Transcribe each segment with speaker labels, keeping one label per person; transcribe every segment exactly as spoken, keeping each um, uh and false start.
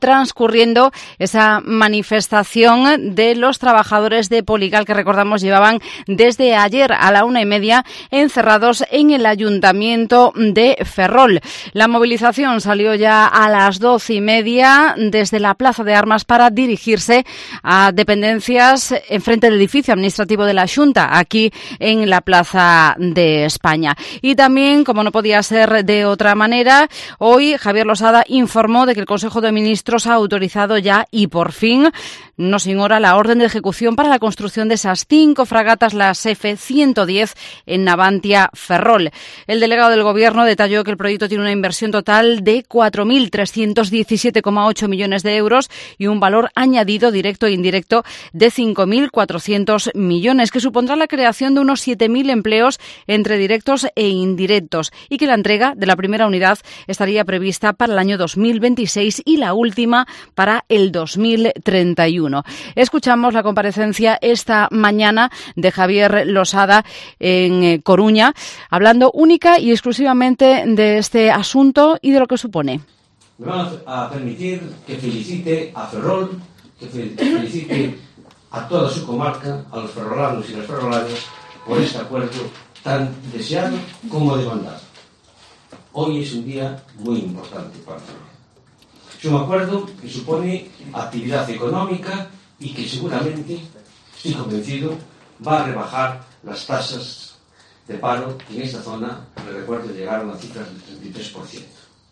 Speaker 1: transcurriendo esa manifestación de los trabajadores de Poligal que, recordamos, llevaban desde ayer a la una y media encerrados en el Ayuntamiento de Ferrol. La movilización salió ya a las doce y media desde la Plaza de Armas para dirigirse a dependencias enfrente del edificio administrativo de la Xunta, aquí en la Plaza de España. Y también, como no podía ser de otra manera, hoy Javier Losada informó de que el Consejo de Ministros ha autorizado ya y por fin, no sin hora, la orden de ejecución para la construcción de esas cinco fragatas, las F ciento diez, en Navantia, Ferrol. El delegado del Gobierno detalló que el proyecto tiene una inversión total de cuatro mil trescientos diecisiete coma ocho millones de euros y un valor añadido directo e indirecto de cinco mil cuatrocientos millones, que supondrá la creación de unos siete mil empleos entre directos e indirectos, y que la entrega de la primera unidad estaría prevista para el año dos mil veintiséis y la última para el dos mil treinta y uno. Escuchamos la comparecencia esta mañana de Javier Losada en Coruña, hablando única y exclusivamente de este asunto y de lo que supone.
Speaker 2: Me van a permitir que felicite a Ferrol, que felicite a toda su comarca, a los ferrolanos y las ferrolanas, por este acuerdo tan deseado como demandado. Hoy es un día muy importante para Ferrol. Es un acuerdo que supone actividad económica y que seguramente, estoy convencido, va a rebajar las tasas de paro que en esta zona, me recuerdo, llegaron a cifras del treinta y tres por ciento.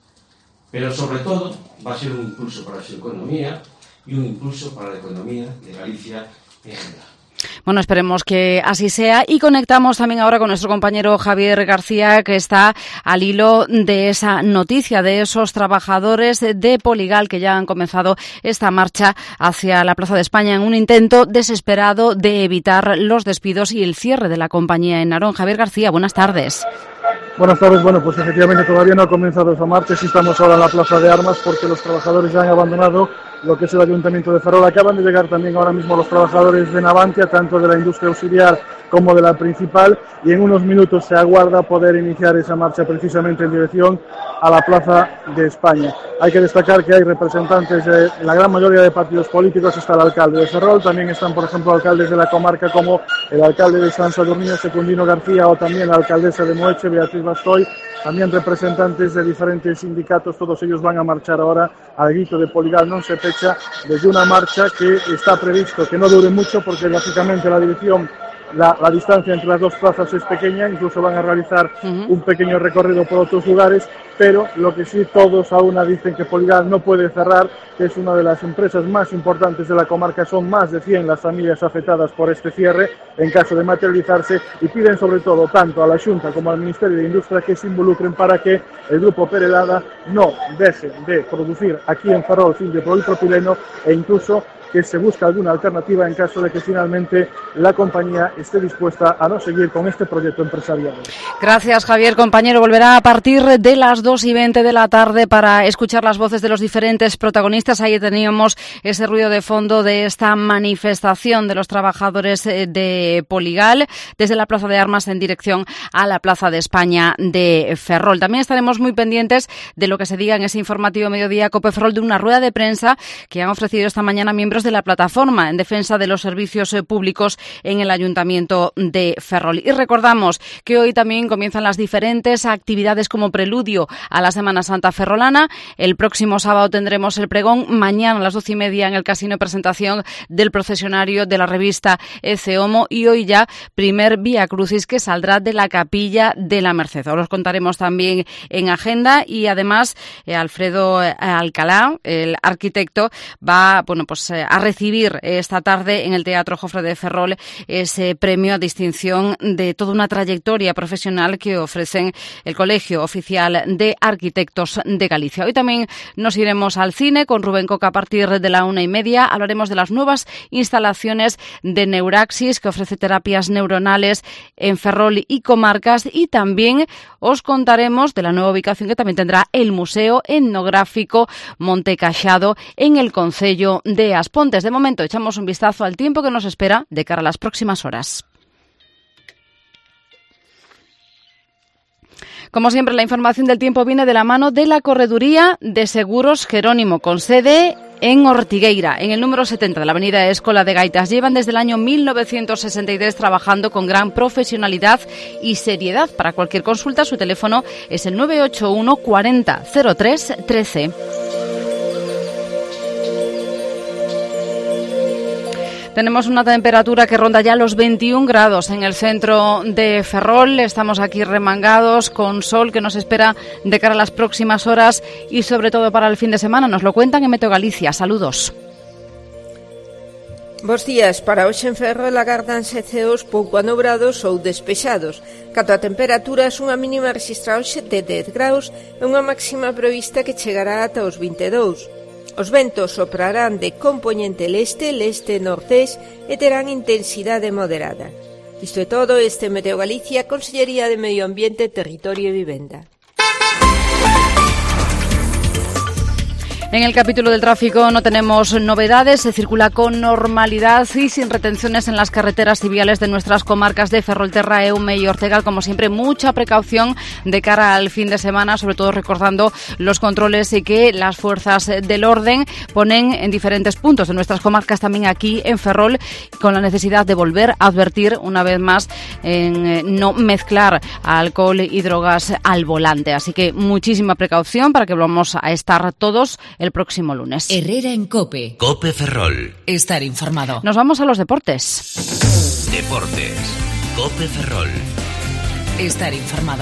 Speaker 2: Pero sobre todo va a ser un impulso para su economía y un impulso para la economía de Galicia en general.
Speaker 1: Bueno, esperemos que así sea, y conectamos también ahora con nuestro compañero Javier García, que está al hilo de esa noticia de esos trabajadores de Poligal que ya han comenzado esta marcha hacia la Plaza de España en un intento desesperado de evitar los despidos y el cierre de la compañía en Narón. Javier García, buenas tardes.
Speaker 3: Buenas tardes. Bueno, pues efectivamente todavía no ha comenzado esa marcha. Sí, estamos ahora en la Plaza de Armas porque los trabajadores ya han abandonado lo que es el Ayuntamiento de Ferrol. Acaban de llegar también ahora mismo los trabajadores de Navantia, tanto de la industria auxiliar como de la principal, y en unos minutos se aguarda poder iniciar esa marcha precisamente en dirección a la Plaza de España. Hay que destacar que hay representantes de la gran mayoría de partidos políticos. Está el alcalde de Ferrol, también están, por ejemplo, alcaldes de la comarca como el alcalde de San Sadurniño, Secundino García, o también la alcaldesa de Moeche, Beatriz Bastoy, también representantes de diferentes sindicatos. Todos ellos van a marchar ahora al grito de Poligal non se pecha, desde una marcha que está previsto que no dure mucho porque lógicamente la dirección La, la distancia entre las dos plazas es pequeña, incluso van a realizar uh-huh. un pequeño recorrido por otros lugares, pero lo que sí todos a una dicen que Poligal no puede cerrar, que es una de las empresas más importantes de la comarca. Son más de cien las familias afectadas por este cierre en caso de materializarse, y piden sobre todo tanto a la Xunta como al Ministerio de Industria que se involucren para que el grupo Perelada no deje de producir aquí en Ferrol fin de polipropileno, e incluso que se busque alguna alternativa en caso de que finalmente la compañía esté dispuesta a no seguir con este proyecto empresarial.
Speaker 1: Gracias, Javier. Compañero, volverá a partir de las dos y veinte de la tarde para escuchar las voces de los diferentes protagonistas. Ahí teníamos ese ruido de fondo de esta manifestación de los trabajadores de Poligal desde la Plaza de Armas en dirección a la Plaza de España de Ferrol. También estaremos muy pendientes de lo que se diga en ese informativo Mediodía Cope Ferrol, de una rueda de prensa que han ofrecido esta mañana miembros de la plataforma en defensa de los servicios públicos en el Ayuntamiento de Ferrol. Y recordamos que hoy también comienzan las diferentes actividades como preludio a la Semana Santa ferrolana. El próximo sábado tendremos el pregón, mañana a las doce y media en el Casino, presentación del procesionario de la revista Ece Homo, y hoy ya primer Vía Crucis que saldrá de la Capilla de la Merced. Os los contaremos también en agenda, y además eh, Alfredo Alcalá, el arquitecto, va bueno pues eh, a recibir esta tarde en el Teatro Jofre de Ferrol ese premio a distinción de toda una trayectoria profesional que ofrecen el Colegio Oficial de Arquitectos de Galicia. Hoy también nos iremos al cine con Rubén Coca a partir de la una y media. Hablaremos de las nuevas instalaciones de Neuraxis, que ofrece terapias neuronales en Ferrol y comarcas, y también os contaremos de la nueva ubicación que también tendrá el Museo Etnográfico Monte Cachado en el concello de Aspontes. De momento echamos un vistazo al tiempo que nos espera de cara a las próximas horas. Como siempre, la información del tiempo viene de la mano de la Correduría de Seguros Jerónimo, con sede en Ortigueira, en el número setenta de la avenida Escola de Gaitas. Llevan desde el año mil novecientos sesenta y tres trabajando con gran profesionalidad y seriedad. Para cualquier consulta, su teléfono es el nueve ocho uno cuarenta cero tres trece. Tenemos una temperatura que ronda ya los veintiún grados en el centro de Ferrol. Estamos aquí remangados con sol que nos espera de cara a las próximas horas y sobre todo para el fin de semana. Nos lo cuentan en Meteo Galicia. Saludos.
Speaker 4: Bos días. Para hoxe en Ferrol agárdanse ceos pouco anobrados ou despexados. Canto a temperaturas, unha mínima rexistra hoxe de dez graus e unha máxima prevista que chegará ata os vinte e dous. Os ventos soprarán de compoñente leste, leste-nordés e terán intensidade moderada. Isto é todo, este Meteo Galicia, Consellería de Medio Ambiente, Territorio e Vivenda.
Speaker 1: En el capítulo del tráfico no tenemos novedades, se circula con normalidad y sin retenciones en las carreteras y viales de nuestras comarcas de Ferrolterra, Eume y Ortegal. Como siempre, mucha precaución de cara al fin de semana, sobre todo recordando los controles y que las fuerzas del orden ponen en diferentes puntos de nuestras comarcas, también aquí en Ferrol, con la necesidad de volver a advertir una vez más en no mezclar alcohol y drogas al volante. Así que muchísima precaución para que vamos a estar todos el próximo lunes.
Speaker 5: Herrera en COPE.
Speaker 6: COPE Ferrol.
Speaker 5: Estar informado.
Speaker 1: Nos vamos a los deportes.
Speaker 6: Deportes. COPE Ferrol.
Speaker 5: Estar informado.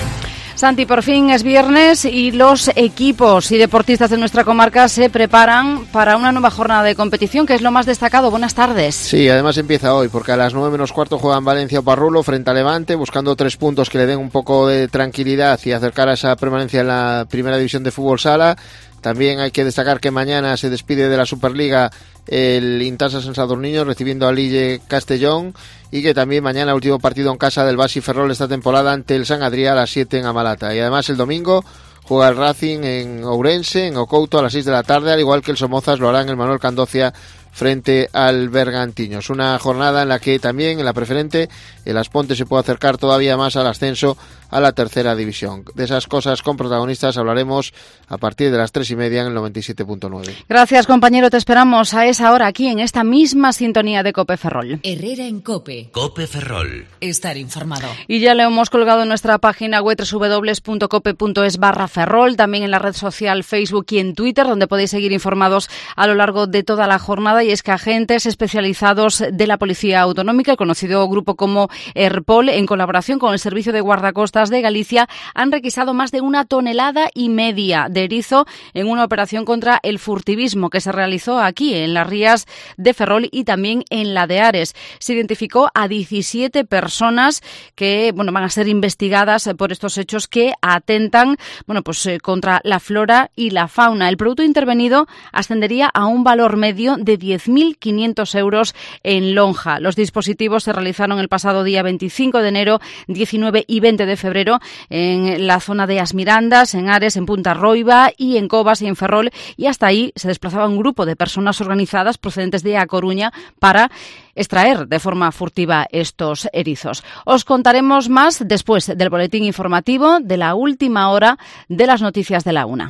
Speaker 1: Santi, por fin es viernes y los equipos y deportistas de nuestra comarca se preparan para una nueva jornada de competición, que es lo más destacado. Buenas tardes.
Speaker 7: Sí, además empieza hoy, porque a las nueve menos cuarto juegan Valencia o Parrulo frente a Levante, buscando tres puntos que le den un poco de tranquilidad y acercar a esa permanencia en la primera división de fútbol sala. También hay que destacar que mañana se despide de la Superliga el Intasa San Sadurniño recibiendo al Ille Castellón, y que también mañana último partido en casa del Basi Ferrol esta temporada ante el San Adrià a las siete en Amalata. Y además el domingo juega el Racing en Ourense, en Ocouto, a las seis de la tarde, al igual que el Somozas lo hará en el Manuel Candocia frente al Bergantiños. Una jornada en la que también en la preferente el Asponte se puede acercar todavía más al ascenso a la tercera división. De esas cosas con protagonistas hablaremos a partir de las tres y media en el noventa y siete punto nueve.
Speaker 1: Gracias, compañero. Te esperamos a esa hora aquí en esta misma sintonía de COPE Ferrol.
Speaker 5: Herrera en COPE.
Speaker 6: COPE Ferrol.
Speaker 5: Estar informado.
Speaker 1: Y ya le hemos colgado en nuestra página web doble u doble u doble u punto cope punto es barra Ferrol, también en la red social Facebook y en Twitter, donde podéis seguir informados a lo largo de toda la jornada. Y es que agentes especializados de la Policía Autonómica, el conocido grupo como ERPOL, en colaboración con el Servicio de Guardacostas de Galicia, han requisado más de una tonelada y media de erizo en una operación contra el furtivismo que se realizó aquí en las rías de Ferrol y también en la de Ares. Se identificó a diecisiete personas que, bueno, van a ser investigadas por estos hechos que atentan, bueno, pues eh, contra la flora y la fauna. El producto intervenido ascendería a un valor medio de diez mil quinientos euros en lonja. Los dispositivos se realizaron el pasado día veinticinco de enero, diecinueve y veinte de febrero en la zona de As Mirandas, en Ares, en Punta Roiva y en Covas y en Ferrol, y hasta ahí se desplazaba un grupo de personas organizadas procedentes de A Coruña para extraer de forma furtiva estos erizos. Os contaremos más después del boletín informativo de la última hora de las noticias de la una.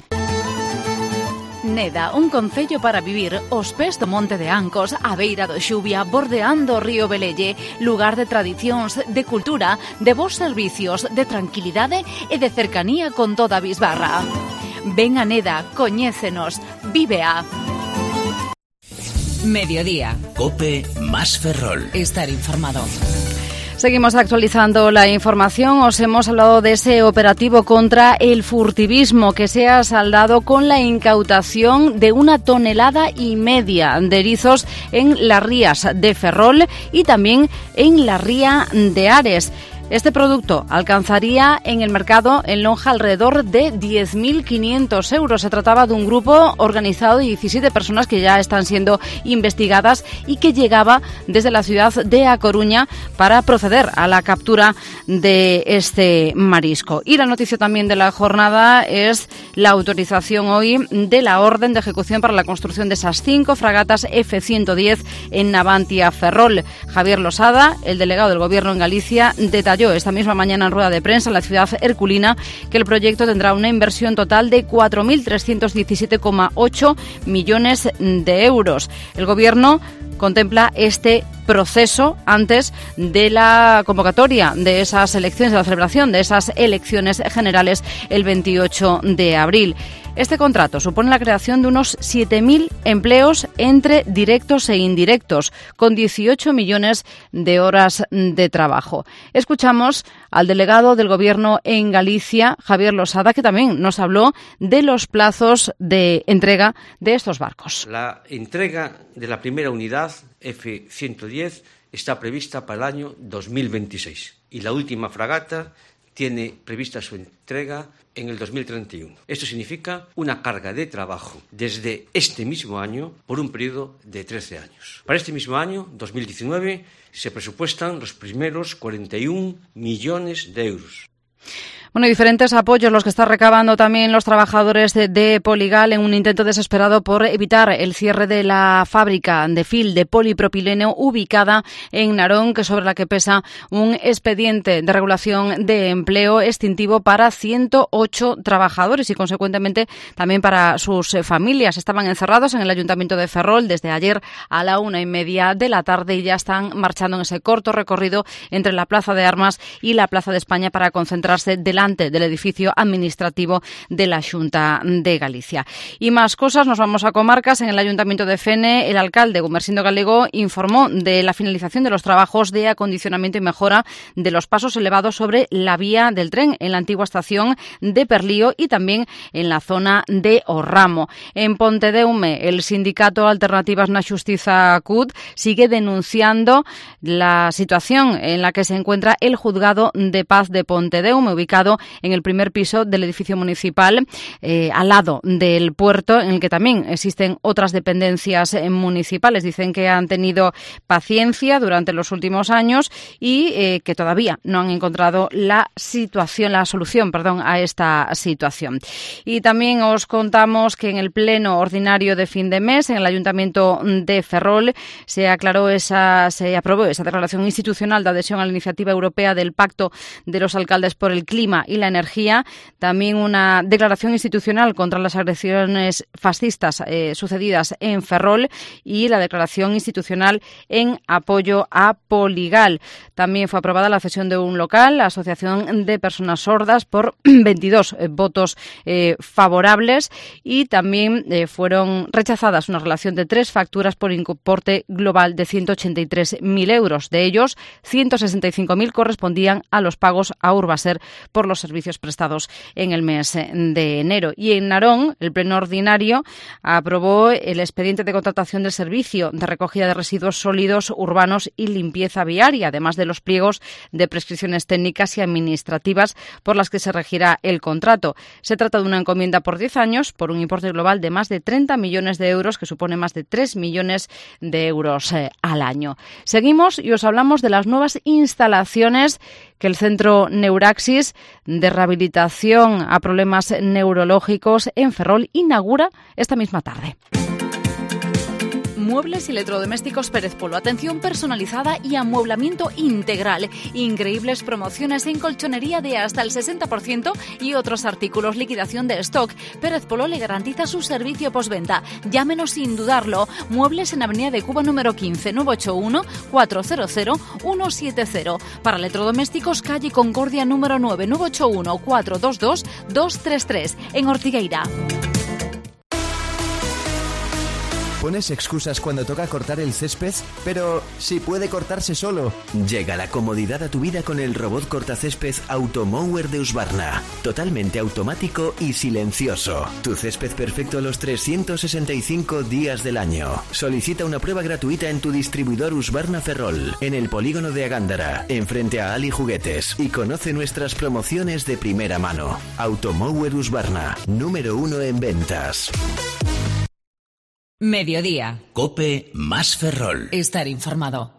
Speaker 1: Neda, un concello para vivir aos pés do Monte de Ancos, a beira do Xubia, bordeando o río Velelle, lugar de tradicións, de cultura, de bons servicios, de tranquilidade e de cercanía con toda a Bisbarra. Ven a Neda, coñécenos, vívea.
Speaker 5: Mediodía.
Speaker 6: COPE más Ferrol.
Speaker 5: Estar informado.
Speaker 1: Seguimos actualizando la información. Os hemos hablado de ese operativo contra el furtivismo que se ha saldado con la incautación de una tonelada y media de erizos en las rías de Ferrol y también en la ría de Ares. Este producto alcanzaría en el mercado en lonja alrededor de diez mil quinientos euros. Se trataba de un grupo organizado de diecisiete personas que ya están siendo investigadas y que llegaba desde la ciudad de A Coruña para proceder a la captura de este marisco. Y la noticia también de la jornada es la autorización hoy de la orden de ejecución para la construcción de esas cinco fragatas F ciento diez en Navantia Ferrol. Javier Losada, el delegado del Gobierno en Galicia, detalló detalló esta misma mañana en rueda de prensa en la ciudad herculina que el proyecto tendrá una inversión total de cuatro mil trescientos diecisiete coma ocho millones de euros. El Gobierno contempla este proceso antes de la convocatoria de esas elecciones, de la celebración de esas elecciones generales el veintiocho de abril. Este contrato supone la creación de unos siete mil empleos entre directos e indirectos, con dieciocho millones de horas de trabajo. Escuchamos al delegado del Gobierno en Galicia, Javier Losada, que también nos habló de los plazos de entrega de estos barcos.
Speaker 2: La entrega de la primera unidad F ciento diez está prevista para el año dos mil veintiséis y la última fragata tiene prevista su entrega en el dos mil treinta y uno. Esto significa una carga de trabajo desde este mismo año por un periodo de trece años. Para este mismo año, dos mil diecinueve, se presupuestan los primeros cuarenta y un millones de euros.
Speaker 1: Bueno, diferentes apoyos los que están recabando también los trabajadores de, de Poligal en un intento desesperado por evitar el cierre de la fábrica de fil de polipropileno ubicada en Narón, que sobre la que pesa un expediente de regulación de empleo extintivo para ciento ocho trabajadores y, consecuentemente, también para sus familias. Estaban encerrados en el Ayuntamiento de Ferrol desde ayer a la una y media de la tarde y ya están marchando en ese corto recorrido entre la Plaza de Armas y la Plaza de España para concentrarse delante del edificio administrativo de la Xunta de Galicia. Y más cosas, nos vamos a comarcas. En el Ayuntamiento de Fene, el alcalde Gumersindo Galego informó de la finalización de los trabajos de acondicionamiento y mejora de los pasos elevados sobre la vía del tren en la antigua estación de Perlío y también en la zona de Orramo. En Pontedeume, el sindicato Alternativas na Xustiza C U D sigue denunciando la situación en la que se encuentra el Juzgado de Paz de Pontedeume, ubicado en el primer piso del edificio municipal, eh, al lado del puerto, en el que también existen otras dependencias eh, municipales. Dicen que han tenido paciencia durante los últimos años y eh, que todavía no han encontrado la situación, la solución, perdón, a esta situación. Y también os contamos que en el pleno ordinario de fin de mes, en el Ayuntamiento de Ferrol, se aclaró esa, se aprobó esa declaración institucional de adhesión a la iniciativa europea del Pacto de los Alcaldes por el Clima y la Energía, también una declaración institucional contra las agresiones fascistas eh, sucedidas en Ferrol y la declaración institucional en apoyo a Poligal. También fue aprobada la cesión de un local, la Asociación de Personas Sordas, por veintidós eh, votos eh, favorables y también eh, fueron rechazadas una relación de tres facturas por importe global de ciento ochenta y tres mil euros. De ellos, ciento sesenta y cinco mil correspondían a los pagos a Urbaser por los servicios prestados en el mes de enero. Y en Narón, el pleno ordinario aprobó el expediente de contratación del servicio de recogida de residuos sólidos urbanos y limpieza viaria, además de los pliegos de prescripciones técnicas y administrativas por las que se regirá el contrato. Se trata de una encomienda por diez años por un importe global de más de treinta millones de euros, que supone más de tres millones de euros eh, al año. Seguimos y os hablamos de las nuevas instalaciones que el Centro Neuraxis de Rehabilitación a Problemas Neurológicos en Ferrol inaugura esta misma tarde. Muebles y electrodomésticos Pérez Polo. Atención personalizada y amueblamiento integral. Increíbles promociones en colchonería de hasta el sesenta por ciento y otros artículos. Liquidación de stock. Pérez Polo le garantiza su servicio postventa. Llámenos sin dudarlo. Muebles en Avenida de Cuba número quince, nueve ocho uno, cuatro cero cero, uno siete cero. Para electrodomésticos, calle Concordia número nueve, nueve ocho uno, cuatro dos dos, dos tres tres. En Ortigueira.
Speaker 8: ¿Pones excusas cuando toca cortar el césped? Pero si puede cortarse solo. Llega la comodidad a tu vida con el robot cortacésped Automower de Husqvarna. Totalmente automático y silencioso. Tu césped perfecto los trescientos sesenta y cinco días del año. Solicita una prueba gratuita en tu distribuidor Husqvarna Ferrol, en el polígono de Agándara, enfrente a Ali Juguetes, y conoce nuestras promociones de primera mano. Automower Husqvarna, número uno en ventas.
Speaker 5: Mediodía.
Speaker 6: COPE más Ferrol.
Speaker 5: Estar informado.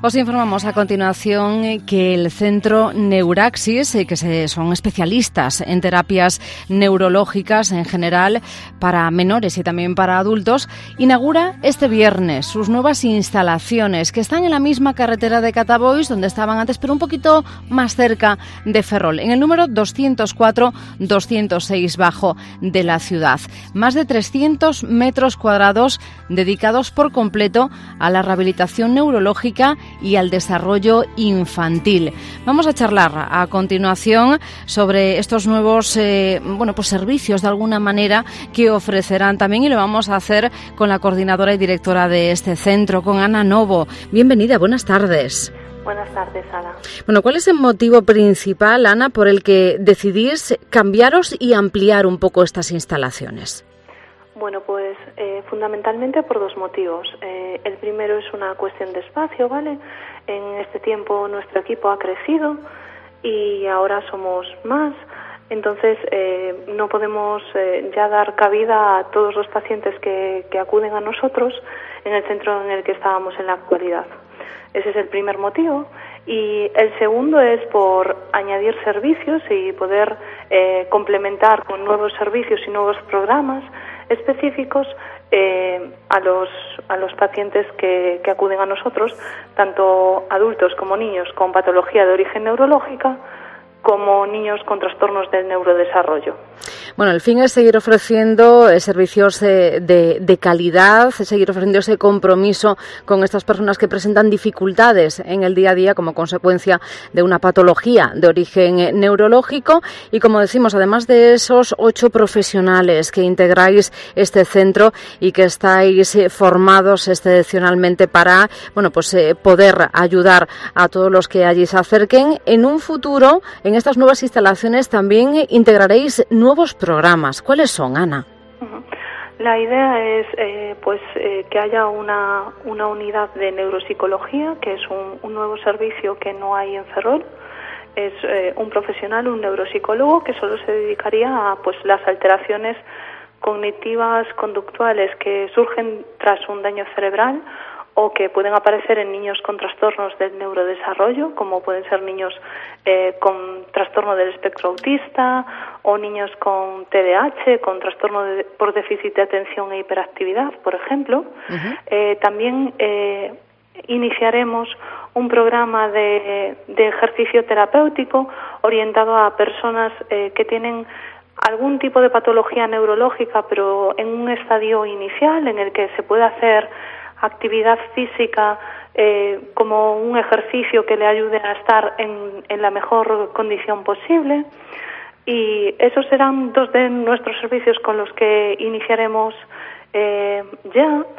Speaker 1: Os informamos a continuación que el Centro Neuraxis, que son especialistas en terapias neurológicas en general para menores y también para adultos, inaugura este viernes sus nuevas instalaciones que están en la misma carretera de Catabois donde estaban antes, pero un poquito más cerca de Ferrol, en el número doscientos cuatro doscientos seis bajo de la ciudad. Más de trescientos metros cuadrados dedicados por completo a la rehabilitación neurológica y al desarrollo infantil. Vamos a charlar a continuación sobre estos nuevos eh, bueno, pues servicios de alguna manera que ofrecerán también, y lo vamos a hacer con la coordinadora y directora de este centro, con Ana Novo. Bienvenida, buenas tardes.
Speaker 9: Buenas tardes, Ana.
Speaker 1: Bueno, ¿cuál es el motivo principal, Ana, por el que decidís cambiaros y ampliar un poco estas instalaciones?
Speaker 9: Bueno, pues eh, fundamentalmente por dos motivos. Eh, el primero es una cuestión de espacio, ¿vale? En este tiempo nuestro equipo ha crecido y ahora somos más, entonces eh, no podemos eh, ya dar cabida a todos los pacientes que, que acuden a nosotros en el centro en el que estábamos en la actualidad. Ese es el primer motivo. Y el segundo es por añadir servicios y poder eh, complementar con nuevos servicios y nuevos programas específicos eh, a los a los pacientes que, que acuden a nosotros, tanto adultos como niños con patología de origen neurológica, como niños con trastornos del neurodesarrollo.
Speaker 1: Bueno, el fin es seguir ofreciendo eh, servicios eh, de, de calidad, seguir ofreciendo ese compromiso con estas personas que presentan dificultades en el día a día como consecuencia de una patología de origen eh, neurológico. Y como decimos, además de esos ocho profesionales que integráis este centro y que estáis eh, formados excepcionalmente para, bueno, pues eh, poder ayudar a todos los que allí se acerquen, en un futuro, en estas nuevas instalaciones también eh, integraréis nuevos programas. ¿Cuáles son, Ana?
Speaker 9: La idea es eh, pues eh, que haya una, una unidad de neuropsicología, que es un, un nuevo servicio que no hay en Ferrol. Es eh, un profesional, un neuropsicólogo, que solo se dedicaría a pues las alteraciones cognitivas conductuales que surgen tras un daño cerebral o que pueden aparecer en niños con trastornos del neurodesarrollo, como pueden ser niños eh, con trastorno del espectro autista o niños con T D A H, con trastorno de, por déficit de atención e hiperactividad, por ejemplo. Uh-huh. Eh, también eh, iniciaremos un programa de, de ejercicio terapéutico orientado a personas eh, que tienen algún tipo de patología neurológica, pero en un estadio inicial en el que se puede hacer actividad física eh, como un ejercicio que le ayude a estar en, en la mejor condición posible. Y esos serán dos de nuestros servicios con los que iniciaremos eh, ya. Uh-huh.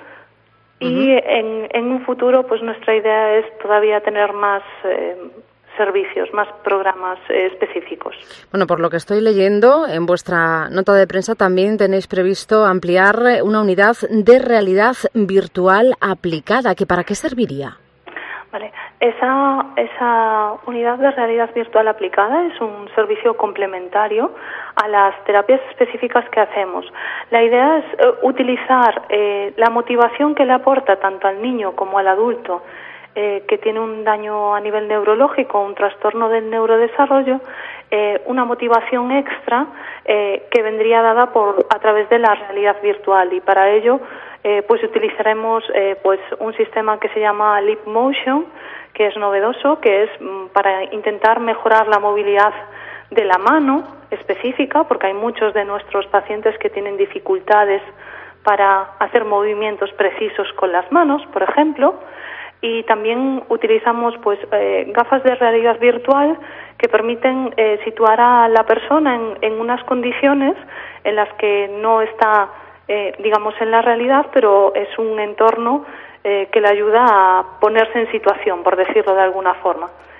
Speaker 9: Y en, en un futuro, pues nuestra idea es todavía tener más eh, servicios, más programas eh, específicos.
Speaker 1: Bueno, por lo que estoy leyendo, en vuestra nota de prensa también tenéis previsto ampliar una unidad de realidad virtual aplicada. ¿Que para qué serviría?
Speaker 9: Vale, esa, esa unidad de realidad virtual aplicada es un servicio complementario a las terapias específicas que hacemos. La idea es eh, utilizar eh, la motivación que le aporta tanto al niño como al adulto Eh, que tiene un daño a nivel neurológico, un trastorno del neurodesarrollo, eh, una motivación extra eh, que vendría dada por a través de la realidad virtual, y para ello eh, pues utilizaremos eh, pues un sistema que se llama Leap Motion, que es novedoso, que es mm, para intentar mejorar la movilidad de la mano específica, porque hay muchos de nuestros pacientes que tienen dificultades para hacer movimientos precisos con las manos, por ejemplo. Y también utilizamos pues eh, gafas de realidad virtual que permiten eh, situar a la persona en, en unas condiciones en las que no está, eh, digamos, en la realidad, pero es un entorno eh, que le ayuda a ponerse en situación, por decirlo de alguna forma.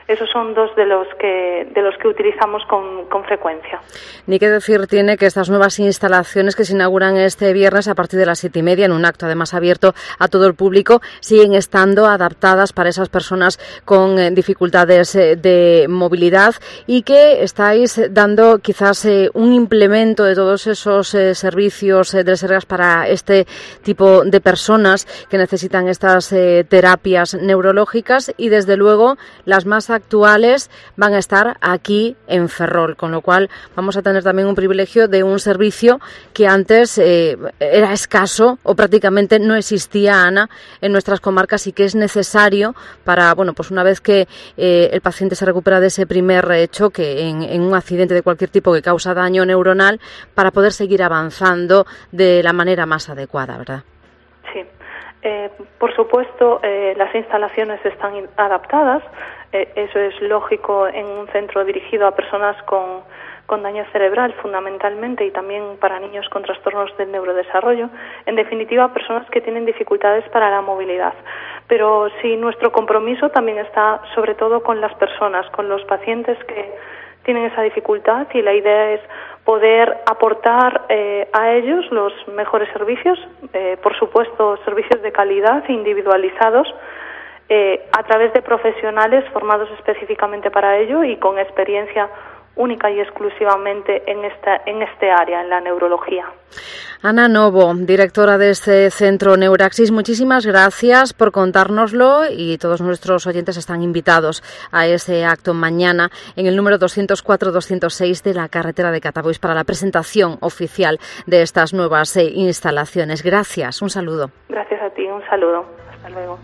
Speaker 9: Esos son dos de los que de los que utilizamos con, con frecuencia.
Speaker 1: Ni qué decir tiene que estas nuevas instalaciones que se inauguran este viernes a partir de las siete y media en un acto además abierto a todo el público siguen estando adaptadas para esas personas con eh, dificultades eh, de movilidad y que estáis dando quizás eh, un implemento de todos esos eh, servicios eh, del Sergas para este tipo de personas que necesitan estas eh, terapias neurológicas y desde luego las más actuales van a estar aquí en Ferrol, con lo cual vamos a tener también un privilegio de un servicio que antes eh, era escaso o prácticamente no existía, Ana, en nuestras comarcas y que es necesario para, bueno, pues una vez que eh, el paciente se recupera de ese primer eh, choque en, en un accidente de cualquier tipo que causa daño neuronal, para poder seguir avanzando de la manera más adecuada, ¿verdad?
Speaker 9: Sí. Eh, por supuesto, eh, las instalaciones están adaptadas. Eh, eso es lógico en un centro dirigido a personas con, con daño cerebral, fundamentalmente, y también para niños con trastornos del neurodesarrollo. En definitiva, personas que tienen dificultades para la movilidad. Pero sí, nuestro compromiso también está sobre todo con las personas, con los pacientes que tienen esa dificultad, y la idea es poder aportar eh, a ellos los mejores servicios, eh, por supuesto servicios de calidad individualizados, eh, a través de profesionales formados específicamente para ello y con experiencia única y exclusivamente en esta en este área, en la neurología.
Speaker 1: Ana Novo, directora de este centro Neuraxis, muchísimas gracias por contárnoslo y todos nuestros oyentes están invitados a ese acto mañana en el número doscientos cuatro doscientos seis de la carretera de Catabois para la presentación oficial de estas nuevas eh, instalaciones. Gracias, un saludo.
Speaker 9: Gracias a ti, un saludo. Hasta luego.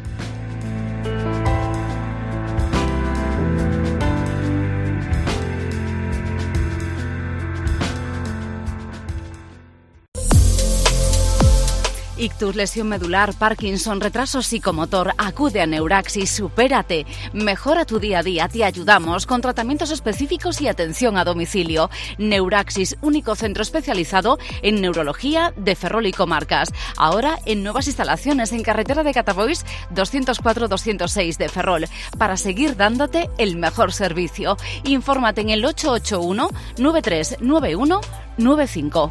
Speaker 1: Ictus, lesión medular, Parkinson, retraso psicomotor, acude a Neuraxis, supérate, mejora tu día a día, te ayudamos con tratamientos específicos y atención a domicilio. Neuraxis, único centro especializado en neurología de Ferrol y comarcas. Ahora en nuevas instalaciones en carretera de Catabois doscientos cuatro doscientos seis de Ferrol, para seguir dándote el mejor servicio. Infórmate en el ocho ocho uno nueve tres nueve uno nueve cinco.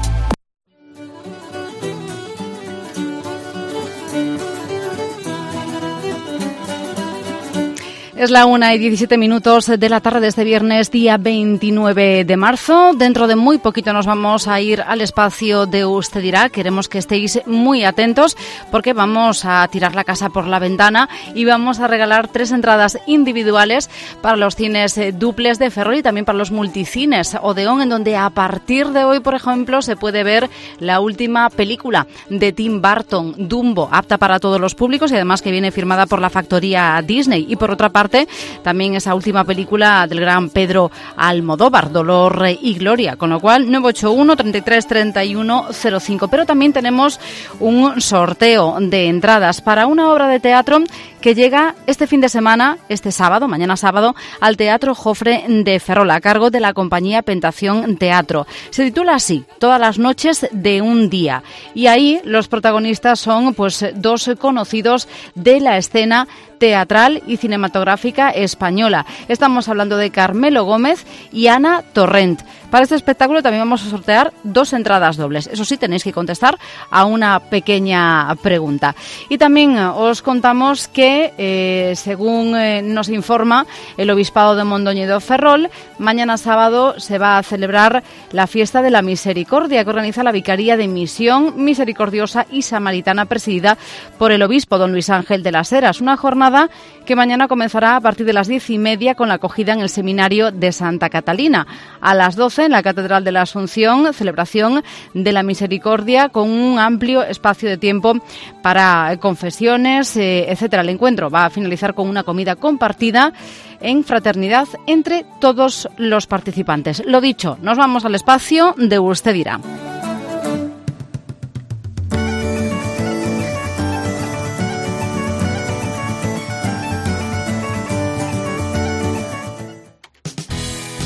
Speaker 1: Es la una y diecisiete minutos de la tarde de este viernes, día veintinueve de marzo. Dentro de muy poquito nos vamos a ir al espacio de Usted Dirá. Queremos que estéis muy atentos porque vamos a tirar la casa por la ventana y vamos a regalar tres entradas individuales para los cines duples de Ferrol y también para los multicines Odeón, en donde a partir de hoy, por ejemplo, se puede ver la última película de Tim Burton, Dumbo, apta para todos los públicos y además que viene firmada por la factoría Disney. Y por otra parte, también esa última película del gran Pedro Almodóvar, Dolor y Gloria, con lo cual nueve ocho uno treinta y tres treinta y uno cero cinco. Pero también tenemos un sorteo de entradas para una obra de teatro que llega este fin de semana, este sábado, mañana sábado, al Teatro Jofre de Ferrol, a cargo de la compañía Pentación Teatro. Se titula así, Todas las noches de un día. Y ahí los protagonistas son pues dos conocidos de la escena teatral y cinematográfica española. Estamos hablando de Carmelo Gómez y Ana Torrent. Para este espectáculo también vamos a sortear dos entradas dobles. Eso sí, tenéis que contestar a una pequeña pregunta. Y también os contamos que, eh, según eh, nos informa el Obispado de Mondoñedo Ferrol, mañana sábado se va a celebrar la Fiesta de la Misericordia, que organiza la Vicaría de Misión Misericordiosa y Samaritana, presidida por el obispo don Luis Ángel de las Heras. Una jornada que mañana comenzará a partir de las diez y media con la acogida en el Seminario de Santa Catalina. A las doce en la Catedral de la Asunción, celebración de la Misericordia con un amplio espacio de tiempo para confesiones, eh, etcétera. El encuentro va a finalizar con una comida compartida en fraternidad entre todos los participantes. Lo dicho, nos vamos al espacio de Usted Dirá.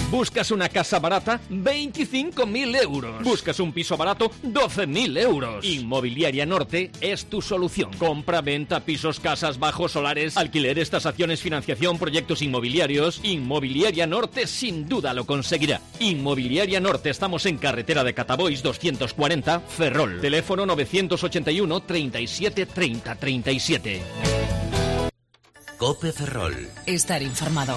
Speaker 10: ¿Buscas una casa barata? veinticinco mil euros. ¿Buscas un piso barato? doce mil euros. Inmobiliaria Norte es tu solución. Compra, venta, pisos, casas, bajos, solares, alquileres, tasaciones, financiación, proyectos inmobiliarios. Inmobiliaria Norte sin duda lo conseguirá. Inmobiliaria Norte, estamos en carretera de Catabois doscientos cuarenta, Ferrol. Teléfono novecientos ochenta y uno, treinta y siete, treinta, treinta y siete.
Speaker 6: Cope Ferrol.
Speaker 5: Estar informado.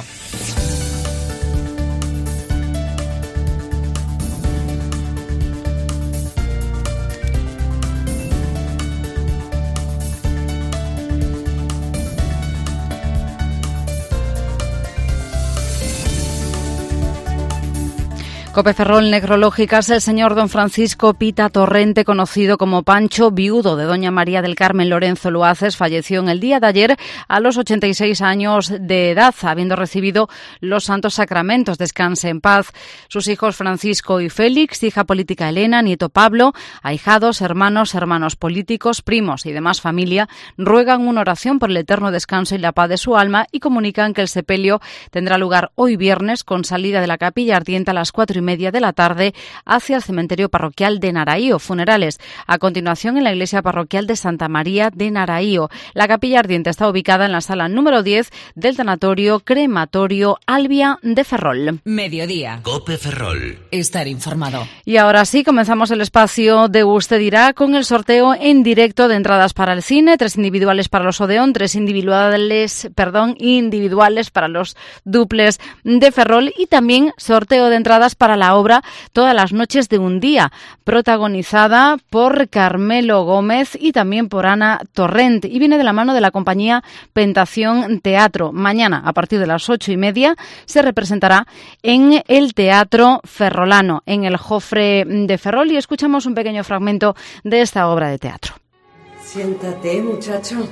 Speaker 1: Cope Ferrol, necrológicas. El señor don Francisco Pita Torrente, conocido como Pancho, viudo de doña María del Carmen Lorenzo Luaces, falleció en el día de ayer a los ochenta y seis años de edad, habiendo recibido los santos sacramentos. Descanse en paz. Sus hijos Francisco y Félix, hija política Elena, nieto Pablo, ahijados, hermanos, hermanos políticos, primos y demás familia, ruegan una oración por el eterno descanso y la paz de su alma y comunican que el sepelio tendrá lugar hoy viernes con salida de la capilla ardiente a las cuatro y media de la tarde hacia el cementerio parroquial de Naraío. Funerales a continuación en la iglesia parroquial de Santa María de Naraío. La capilla ardiente está ubicada en la sala número diez del tanatorio crematorio Albia de Ferrol.
Speaker 5: Mediodía.
Speaker 6: Cope Ferrol.
Speaker 5: Estar informado.
Speaker 1: Y ahora sí, comenzamos el espacio de Usted dirá con el sorteo en directo de entradas para el cine, tres individuales para los Odeón, tres individuales, perdón, individuales para los duples de Ferrol y también sorteo de entradas para la obra Todas las noches de un día, protagonizada por Carmelo Gómez y también por Ana Torrent, y viene de la mano de la compañía Pentación Teatro. Mañana, a partir de las ocho y media, se representará en el Teatro Ferrolano, en el Jofre de Ferrol, y escuchamos un pequeño fragmento de esta obra de teatro.
Speaker 11: Siéntate, muchacho.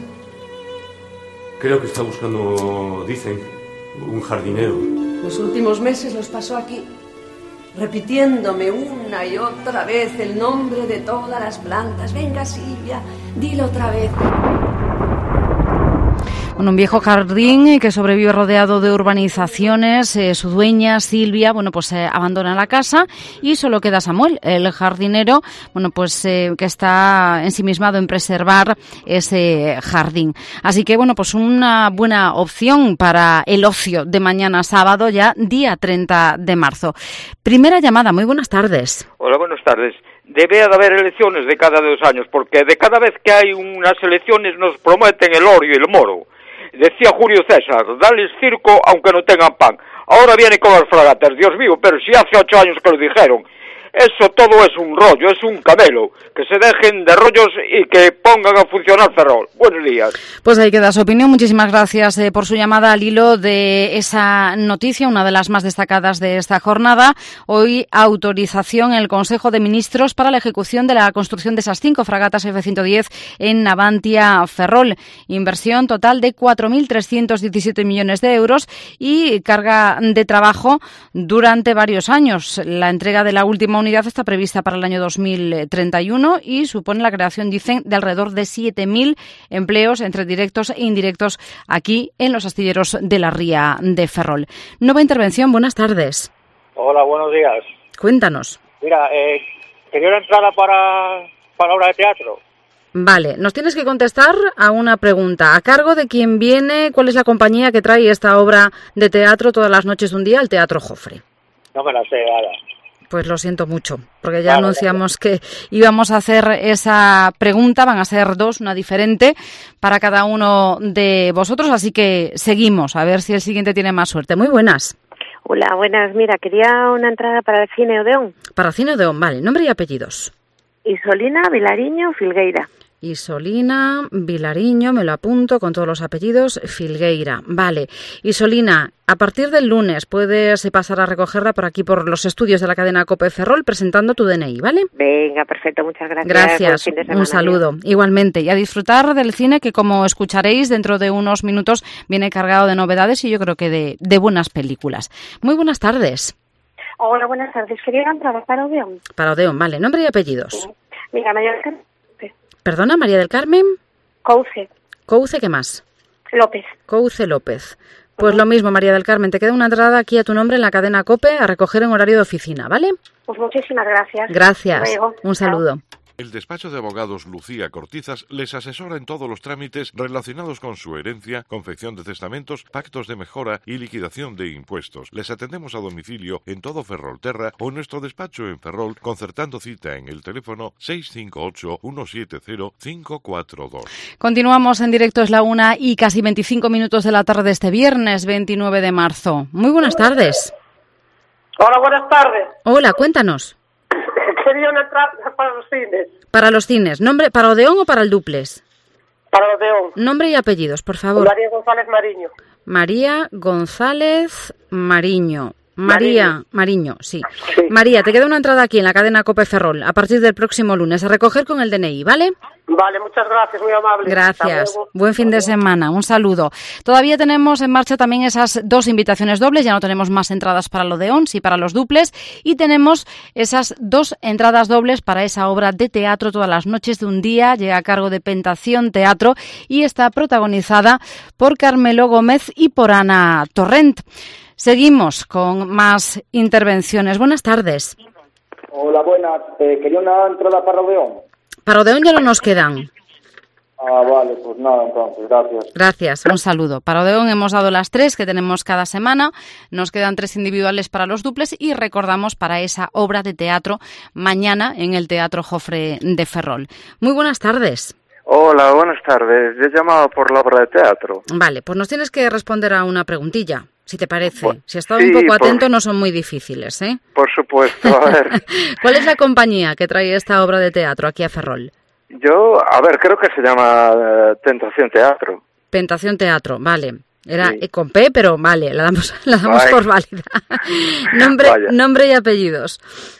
Speaker 12: Creo que está buscando, dicen, un jardinero.
Speaker 11: Los últimos meses los pasó aquí, repitiéndome una y otra vez el nombre de todas las plantas. Venga, Silvia, dilo otra vez.
Speaker 1: Bueno, un viejo jardín que sobrevive rodeado de urbanizaciones. Eh, su dueña, Silvia, bueno, pues eh, abandona la casa y solo queda Samuel, el jardinero, bueno, pues eh, que está ensimismado en preservar ese jardín. Así que, bueno, pues una buena opción para el ocio de mañana sábado, ya día treinta de marzo. Primera llamada, muy buenas tardes.
Speaker 13: Hola, buenas tardes. Debe de haber elecciones de cada dos años, porque de cada vez que hay unas elecciones nos prometen el oro y el moro. Decía Julio César, dales circo aunque no tengan pan. Ahora viene con las fragatas, Dios mío, pero si hace ocho años que lo dijeron. Eso todo es un rollo, es un camelo. Que se dejen de rollos y que pongan a funcionar Ferrol. Buenos días.
Speaker 1: Pues ahí queda su opinión. Muchísimas gracias eh, por su llamada al hilo de esa noticia, una de las más destacadas de esta jornada. Hoy, autorización en el Consejo de Ministros para la ejecución de la construcción de esas cinco fragatas F ciento diez en Navantia Ferrol. Inversión total de cuatro mil trescientos diecisiete millones de euros y carga de trabajo durante varios años. La entrega de la última unidad está prevista para el año dos mil treinta y uno y supone la creación, dicen, de alrededor de siete mil empleos entre directos e indirectos aquí en los astilleros de la ría de Ferrol. Nueva intervención, buenas tardes.
Speaker 14: Hola, buenos días.
Speaker 1: Cuéntanos.
Speaker 14: Mira, eh, quería una entrada para, para la obra de teatro.
Speaker 1: Vale, nos tienes que contestar a una pregunta. ¿A cargo de quién viene? ¿Cuál es la compañía que trae esta obra de teatro Todas las noches de un día al Teatro Jofre?
Speaker 14: No me la sé, nada.
Speaker 1: Pues lo siento mucho, porque ya vale, anunciamos vale. que íbamos a hacer esa pregunta, van a ser dos, una diferente para cada uno de vosotros, así que seguimos, a ver si el siguiente tiene más suerte. Muy buenas.
Speaker 15: Hola, buenas. Mira, quería una entrada para el Cine Odeón.
Speaker 1: Para el Cine Odeón, vale. Nombre y apellidos.
Speaker 15: Isolina Vilariño Filgueira.
Speaker 1: Isolina Vilariño, me lo apunto con todos los apellidos, Filgueira. Vale. Isolina, a partir del lunes puedes pasar a recogerla por aquí, por los estudios de la cadena Cope Ferrol, presentando tu D N I, ¿vale?
Speaker 15: Venga, perfecto, muchas gracias.
Speaker 1: Gracias, un saludo. Igualmente, y a disfrutar del cine que, como escucharéis, dentro de unos minutos viene cargado de novedades y yo creo que de, de buenas películas. Muy buenas tardes.
Speaker 15: Hola, buenas tardes. Quería entrar para Odeón.
Speaker 1: Para Odeón, vale. Nombre y apellidos.
Speaker 15: Sí. Mira, María del Carmen.
Speaker 1: Perdona, María del Carmen.
Speaker 15: Couce.
Speaker 1: Couce, ¿qué más?
Speaker 15: López.
Speaker 1: Couce López. Pues lo mismo, María del Carmen, te queda una entrada aquí a tu nombre en la cadena COPE a recoger en horario de oficina, ¿vale?
Speaker 16: Pues muchísimas gracias.
Speaker 1: Gracias.
Speaker 16: Luego.
Speaker 1: Un saludo.
Speaker 16: Chao.
Speaker 17: El despacho de abogados Lucía Cortizas les asesora en todos los trámites relacionados con su herencia, confección de testamentos, pactos de mejora y liquidación de impuestos. Les atendemos a domicilio en todo Ferrolterra o en nuestro despacho en Ferrol, concertando cita en el teléfono seis cinco ocho, uno siete cero, cinco cuatro dos.
Speaker 1: Continuamos en directo, es la una y casi veinticinco minutos de la tarde de este viernes veintinueve de marzo. Muy buenas tardes.
Speaker 18: Hola, buenas tardes.
Speaker 1: Hola, cuéntanos.
Speaker 18: Quería una entrada para los cines.
Speaker 1: Para los cines, ¿nombre para Odeón o para el duplex?
Speaker 18: Para Odeón.
Speaker 1: Nombre y apellidos, por favor.
Speaker 18: María González Mariño.
Speaker 1: María González Mariño. María Mariño, sí. sí. María, te queda una entrada aquí en la cadena COPE Ferrol a partir del próximo lunes a recoger con el D N I, ¿vale?
Speaker 18: Vale, muchas gracias, muy amable.
Speaker 1: Gracias. Buen fin de semana, un saludo. Todavía tenemos en marcha también esas dos invitaciones dobles, ya no tenemos más entradas para el Odeón, sí para los duples, y tenemos esas dos entradas dobles para esa obra de teatro todas las noches de un día, llega a cargo de Pentación Teatro y está protagonizada por Carmelo Gómez y por Ana Torrent. Seguimos con más intervenciones. Buenas tardes.
Speaker 19: Hola, buenas. Eh, quería una entrada para Odeón.
Speaker 1: Para Odeón ya no nos quedan.
Speaker 19: Ah, vale, pues nada, entonces, gracias.
Speaker 1: Gracias, un saludo. Para Odeón hemos dado las tres que tenemos cada semana. Nos quedan tres individuales para los duples y recordamos para esa obra de teatro mañana en el Teatro Jofre de Ferrol. Muy buenas tardes.
Speaker 20: Hola, buenas tardes. Yo he llamado por la obra de teatro.
Speaker 1: Vale, pues nos tienes que responder a una preguntilla, si te parece.
Speaker 20: Por,
Speaker 1: si has estado
Speaker 20: sí,
Speaker 1: un poco atento,
Speaker 20: por,
Speaker 1: no son muy difíciles, ¿eh?
Speaker 20: Por supuesto, a ver.
Speaker 1: ¿Cuál es la compañía que trae esta obra de teatro aquí a Ferrol?
Speaker 20: Yo, a ver, creo que se llama uh, Tentación Teatro.
Speaker 1: Pentación Teatro, vale. Era
Speaker 20: sí.
Speaker 1: con P, pero vale, la damos, la damos por válida. nombre, nombre y apellidos.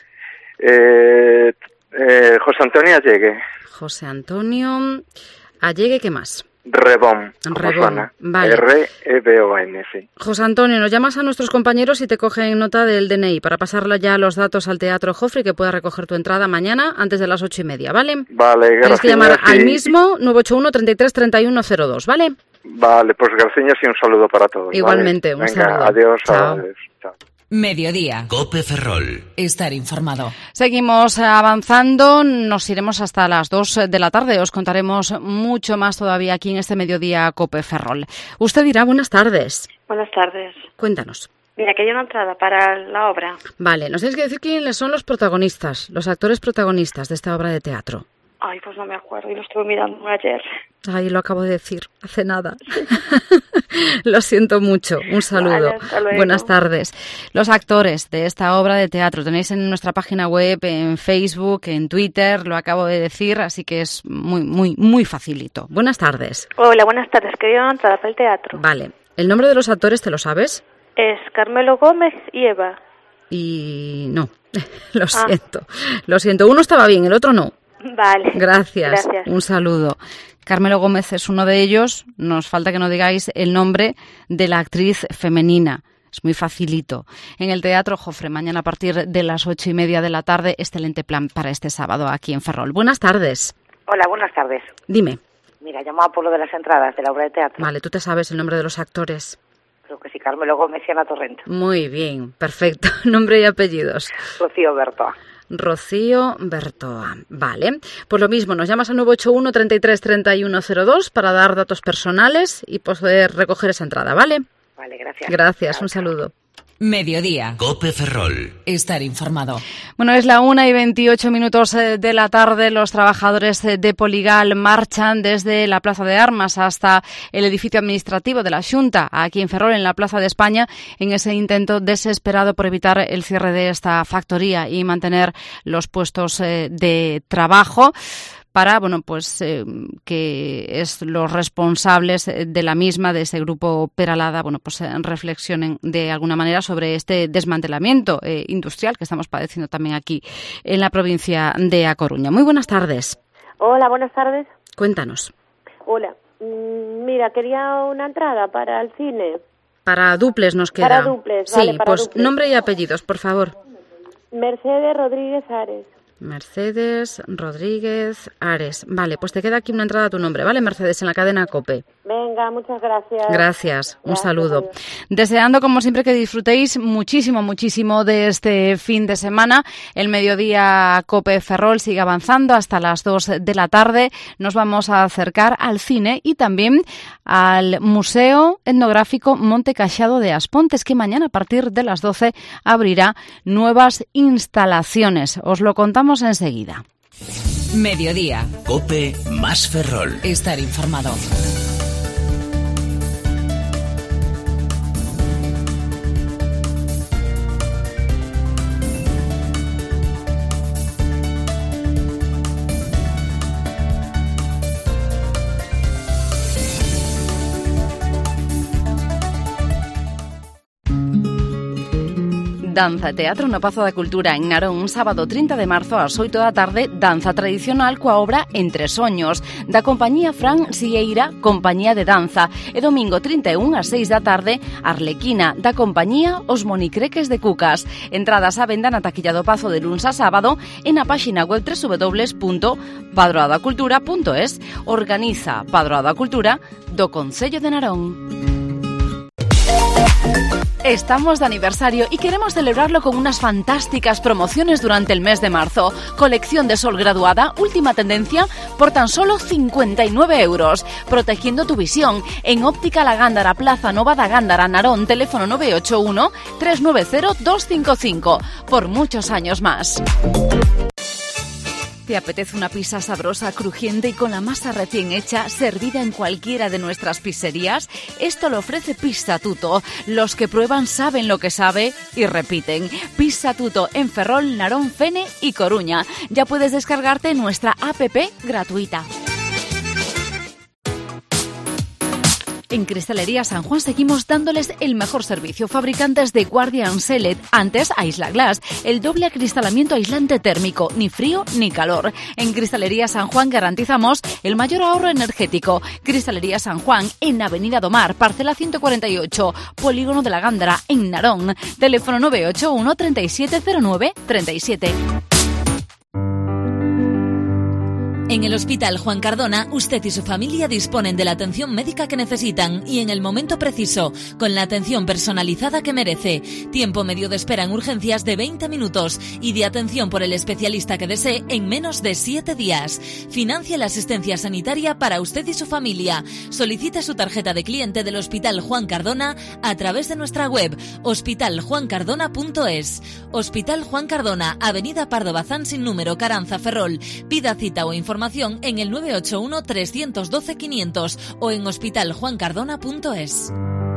Speaker 20: Eh, eh, José Antonio Allegue.
Speaker 1: José Antonio Allegue, ¿qué más?
Speaker 20: Rebón.
Speaker 1: Rebón, vale.
Speaker 20: R E B O N, sí.
Speaker 1: José Antonio, nos llamas a nuestros compañeros y te cogen nota del D N I para pasarle ya los datos al Teatro Jofre y que pueda recoger tu entrada mañana antes de las ocho y media, ¿vale?
Speaker 20: Vale, gracias.
Speaker 1: Tienes que llamar sí. al mismo nueve ocho uno, treinta y tres, treinta y uno cero dos, ¿vale?
Speaker 20: Vale, pues gracias y un saludo para todos.
Speaker 1: Igualmente,
Speaker 20: ¿vale?
Speaker 1: un
Speaker 20: Venga,
Speaker 1: saludo.
Speaker 20: Adiós,
Speaker 1: Chao.
Speaker 20: adiós. Chao.
Speaker 5: Mediodía.
Speaker 6: COPE Ferrol.
Speaker 5: Estar informado.
Speaker 1: Seguimos avanzando, nos iremos hasta las dos de la tarde. Os contaremos mucho más todavía aquí en este Mediodía COPE Ferrol. Usted dirá buenas tardes.
Speaker 16: Buenas tardes.
Speaker 1: Cuéntanos.
Speaker 16: Mira, que hay una entrada para la obra.
Speaker 1: Vale, nos tienes que decir quiénes son los protagonistas, los actores protagonistas de esta obra de teatro.
Speaker 16: Ay, pues no me acuerdo y lo estuve mirando ayer.
Speaker 1: Ay, lo acabo de decir, hace nada. Lo siento mucho, un saludo.
Speaker 16: Vale, hasta luego.
Speaker 1: Buenas tardes. Los actores de esta obra de teatro tenéis en nuestra página web, en Facebook, en Twitter, lo acabo de decir, así que es muy, muy, muy facilito. Buenas tardes.
Speaker 16: Hola, buenas tardes. Quería una entrada para el teatro.
Speaker 1: Vale. ¿El nombre de los actores te lo sabes?
Speaker 16: Es Carmelo Gómez y Eva.
Speaker 1: Y no, lo ah. siento. Lo siento, uno estaba bien, el otro no.
Speaker 16: Vale.
Speaker 1: Gracias.
Speaker 16: Gracias.
Speaker 1: Un saludo. Carmelo Gómez es uno de ellos. Nos falta que nos digáis el nombre de la actriz femenina. Es muy facilito. En el Teatro Jofre, mañana a partir de las ocho y media de la tarde, excelente plan para este sábado aquí en Ferrol. Buenas tardes.
Speaker 21: Hola, buenas tardes.
Speaker 1: Dime.
Speaker 21: Mira, llamaba por lo de las entradas de la obra de teatro.
Speaker 1: Vale, ¿tú te sabes el nombre de los actores?
Speaker 21: Creo que sí, Carmelo Gómez y Ana Torrent.
Speaker 1: Muy bien, perfecto. Nombre y apellidos.
Speaker 21: Rocío Bertoa.
Speaker 1: Rocío Bertoa. Vale. Pues lo mismo, nos llamas al nueve ocho uno, treinta y tres, treinta y uno cero dos para dar datos personales y poder recoger esa entrada, ¿vale?
Speaker 21: Vale, gracias.
Speaker 1: Gracias,
Speaker 21: Chao,
Speaker 1: un saludo.
Speaker 5: Mediodía.
Speaker 6: COPE Ferrol.
Speaker 5: Estar informado.
Speaker 1: Bueno, es la una y veintiocho minutos de la tarde. Los trabajadores de Poligal marchan desde la Plaza de Armas hasta el edificio administrativo de la Xunta, aquí en Ferrol, en la Plaza de España, en ese intento desesperado por evitar el cierre de esta factoría y mantener los puestos de trabajo, para, bueno, pues eh, que es los responsables de la misma, de ese grupo Peralada, bueno, pues eh, reflexionen de alguna manera sobre este desmantelamiento eh, industrial que estamos padeciendo también aquí en la provincia de A Coruña. Muy buenas tardes.
Speaker 22: Hola, buenas tardes.
Speaker 1: Cuéntanos.
Speaker 22: Hola. Mm, mira, quería una entrada para el cine.
Speaker 1: Para duples nos queda.
Speaker 22: Para duples,
Speaker 1: sí,
Speaker 22: vale, para
Speaker 1: pues
Speaker 22: duples.
Speaker 1: Nombre y apellidos, por favor.
Speaker 22: Mercedes Rodríguez Ares.
Speaker 1: Mercedes Rodríguez Ares. Vale, pues te queda aquí una entrada a tu nombre, ¿vale, Mercedes? En la cadena COPE.
Speaker 22: Venga, muchas gracias.
Speaker 1: Gracias, un
Speaker 22: Gracias,
Speaker 1: saludo.
Speaker 22: adiós.
Speaker 1: Deseando, como siempre, que disfrutéis muchísimo, muchísimo de este fin de semana. El mediodía COPE Ferrol sigue avanzando hasta las dos de la tarde. Nos vamos a acercar al cine y también al Museo Etnográfico Monte Cachado de Aspontes, que mañana a partir de las doce abrirá nuevas instalaciones. Os lo contamos enseguida.
Speaker 5: Mediodía.
Speaker 6: COPE más Ferrol.
Speaker 5: Estar informado.
Speaker 1: Danza e Teatro no Pazo da Cultura en Narón, un sábado trinta de marzo ás oito da tarde, danza tradicional coa obra Entre Soños, da compañía Fran Sieira, Compañía de Danza, e domingo trinta e un ás seis da tarde, Arlequina, da compañía Os Monicreques de Cucas. Entradas á venda na taquilla do Pazo de luns a sábado e na páxina web doble u doble u doble u punto padroa da cultura punto es. Organiza Padroa da Cultura do Concello de Narón. Estamos de aniversario y queremos celebrarlo con unas fantásticas promociones durante el mes de marzo. Colección de sol graduada, última tendencia, por tan solo cincuenta y nueve euros. Protegiendo tu visión en Óptica La Gándara, Plaza Nova da Gándara, Narón, teléfono nueve ocho uno, tres nueve cero, dos cinco cinco. Por muchos años más. ¿Te apetece una pizza sabrosa, crujiente y con la masa recién hecha, servida en cualquiera de nuestras pizzerías? Esto lo ofrece Pizza Tuto. Los que prueban saben lo que sabe y repiten. Pizza Tuto en Ferrol, Narón, Fene y Coruña. Ya puedes descargarte nuestra app gratuita. En Cristalería San Juan seguimos dándoles el mejor servicio. Fabricantes de Guardian Select, antes Isla Glass, el doble acristalamiento aislante térmico, ni frío ni calor. En Cristalería San Juan garantizamos el mayor ahorro energético. Cristalería San Juan en Avenida Domar, parcela ciento cuarenta y ocho, Polígono de la Gándara, en Narón. Teléfono nueve ocho uno, treinta y siete cero nueve, treinta y siete.
Speaker 3: En el Hospital Juan Cardona, usted y su familia disponen de la atención médica que necesitan y en el momento preciso, con la atención personalizada que merece. Tiempo medio de espera en urgencias de veinte minutos y de atención por el especialista que desee en menos de siete días. Financia la asistencia sanitaria para usted y su familia. Solicite su tarjeta de cliente del Hospital Juan Cardona a través de nuestra web hospital juan cardona punto es. Hospital Juan Cardona, Avenida Pardo Bazán sin número, Caranza, Ferrol. Pida cita o información en el nueve ocho uno, tres uno dos, quinientos o en hospital juan cardona punto es.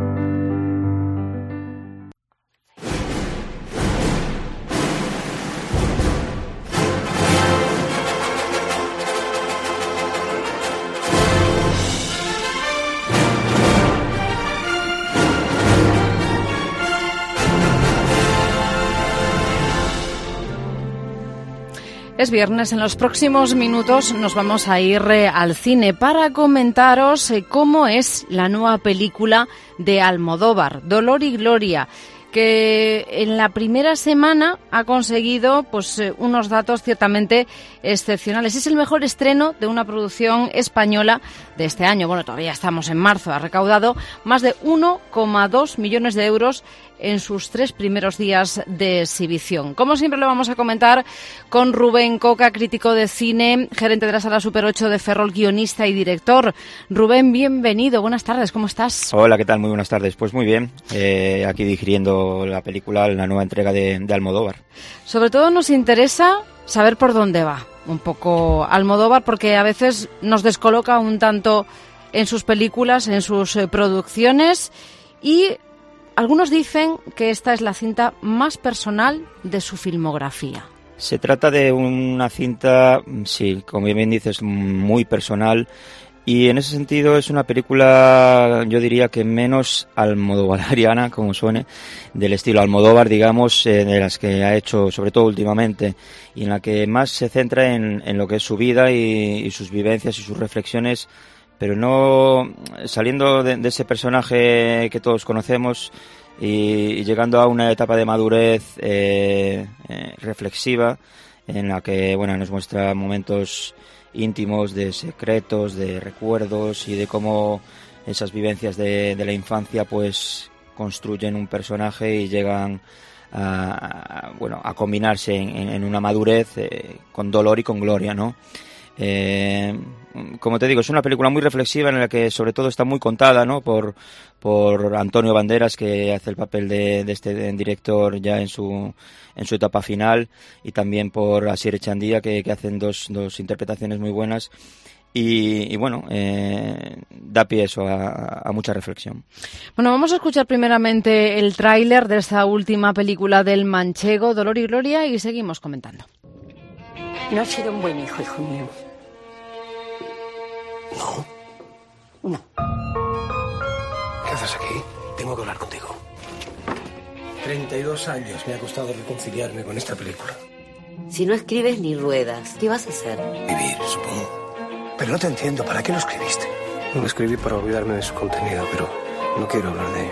Speaker 1: Es viernes, en los próximos minutos nos vamos a ir eh, al cine para comentaros eh, cómo es la nueva película de Almodóvar, Dolor y Gloria, que en la primera semana ha conseguido pues eh, unos datos ciertamente excepcionales. Es el mejor estreno de una producción española de este año. Bueno, todavía estamos en marzo. Ha recaudado más de uno coma dos millones de euros en sus tres primeros días de exhibición. Como siempre lo vamos a comentar con Rubén Coca, crítico de cine, gerente de la Sala Super ocho de Ferrol, guionista y director. Rubén, bienvenido. Buenas tardes, ¿cómo estás?
Speaker 4: Hola, ¿qué tal? Muy buenas tardes. Pues muy bien, eh, aquí digiriendo la película, la nueva entrega de, de Almodóvar.
Speaker 1: Sobre todo nos interesa saber por dónde va un poco Almodóvar, porque a veces nos descoloca un tanto en sus películas, en sus eh, producciones, y algunos dicen que esta es la cinta más personal de su filmografía.
Speaker 4: Se trata de una cinta, sí, como bien dices, muy personal, y en ese sentido es una película, yo diría que menos almodovariana, como suene, del estilo Almodóvar, digamos, eh, de las que ha hecho, sobre todo últimamente, y en la que más se centra en, en lo que es su vida y, y sus vivencias y sus reflexiones, pero no saliendo de, de ese personaje que todos conocemos y, y llegando a una etapa de madurez eh, eh, reflexiva, en la que, bueno, nos muestra momentos íntimos de secretos, de recuerdos y de cómo esas vivencias de, de la infancia pues construyen un personaje y llegan a, a bueno a combinarse en, en una madurez eh, con dolor y con gloria, ¿no? Eh, como te digo, es una película muy reflexiva en la que sobre todo está muy contada, ¿no? por, por Antonio Banderas, que hace el papel de, de este director ya en su en su etapa final, y también por Asier Echandía, que, que hacen dos, dos interpretaciones muy buenas. Y, y bueno, eh, da pie eso a, a mucha reflexión.
Speaker 1: Bueno, vamos a escuchar primeramente el tráiler de esta última película del manchego, Dolor y Gloria, y seguimos comentando.
Speaker 2: No has sido un buen hijo, hijo mío.
Speaker 7: No.
Speaker 2: No.
Speaker 7: ¿Qué haces aquí? Tengo que hablar contigo. treinta y dos años me ha costado reconciliarme con esta película.
Speaker 2: Si no escribes ni ruedas, ¿qué vas a hacer?
Speaker 7: Vivir, supongo. Pero no te entiendo. ¿Para qué lo escribiste? Lo escribí para olvidarme de su contenido, pero no quiero hablar de ello.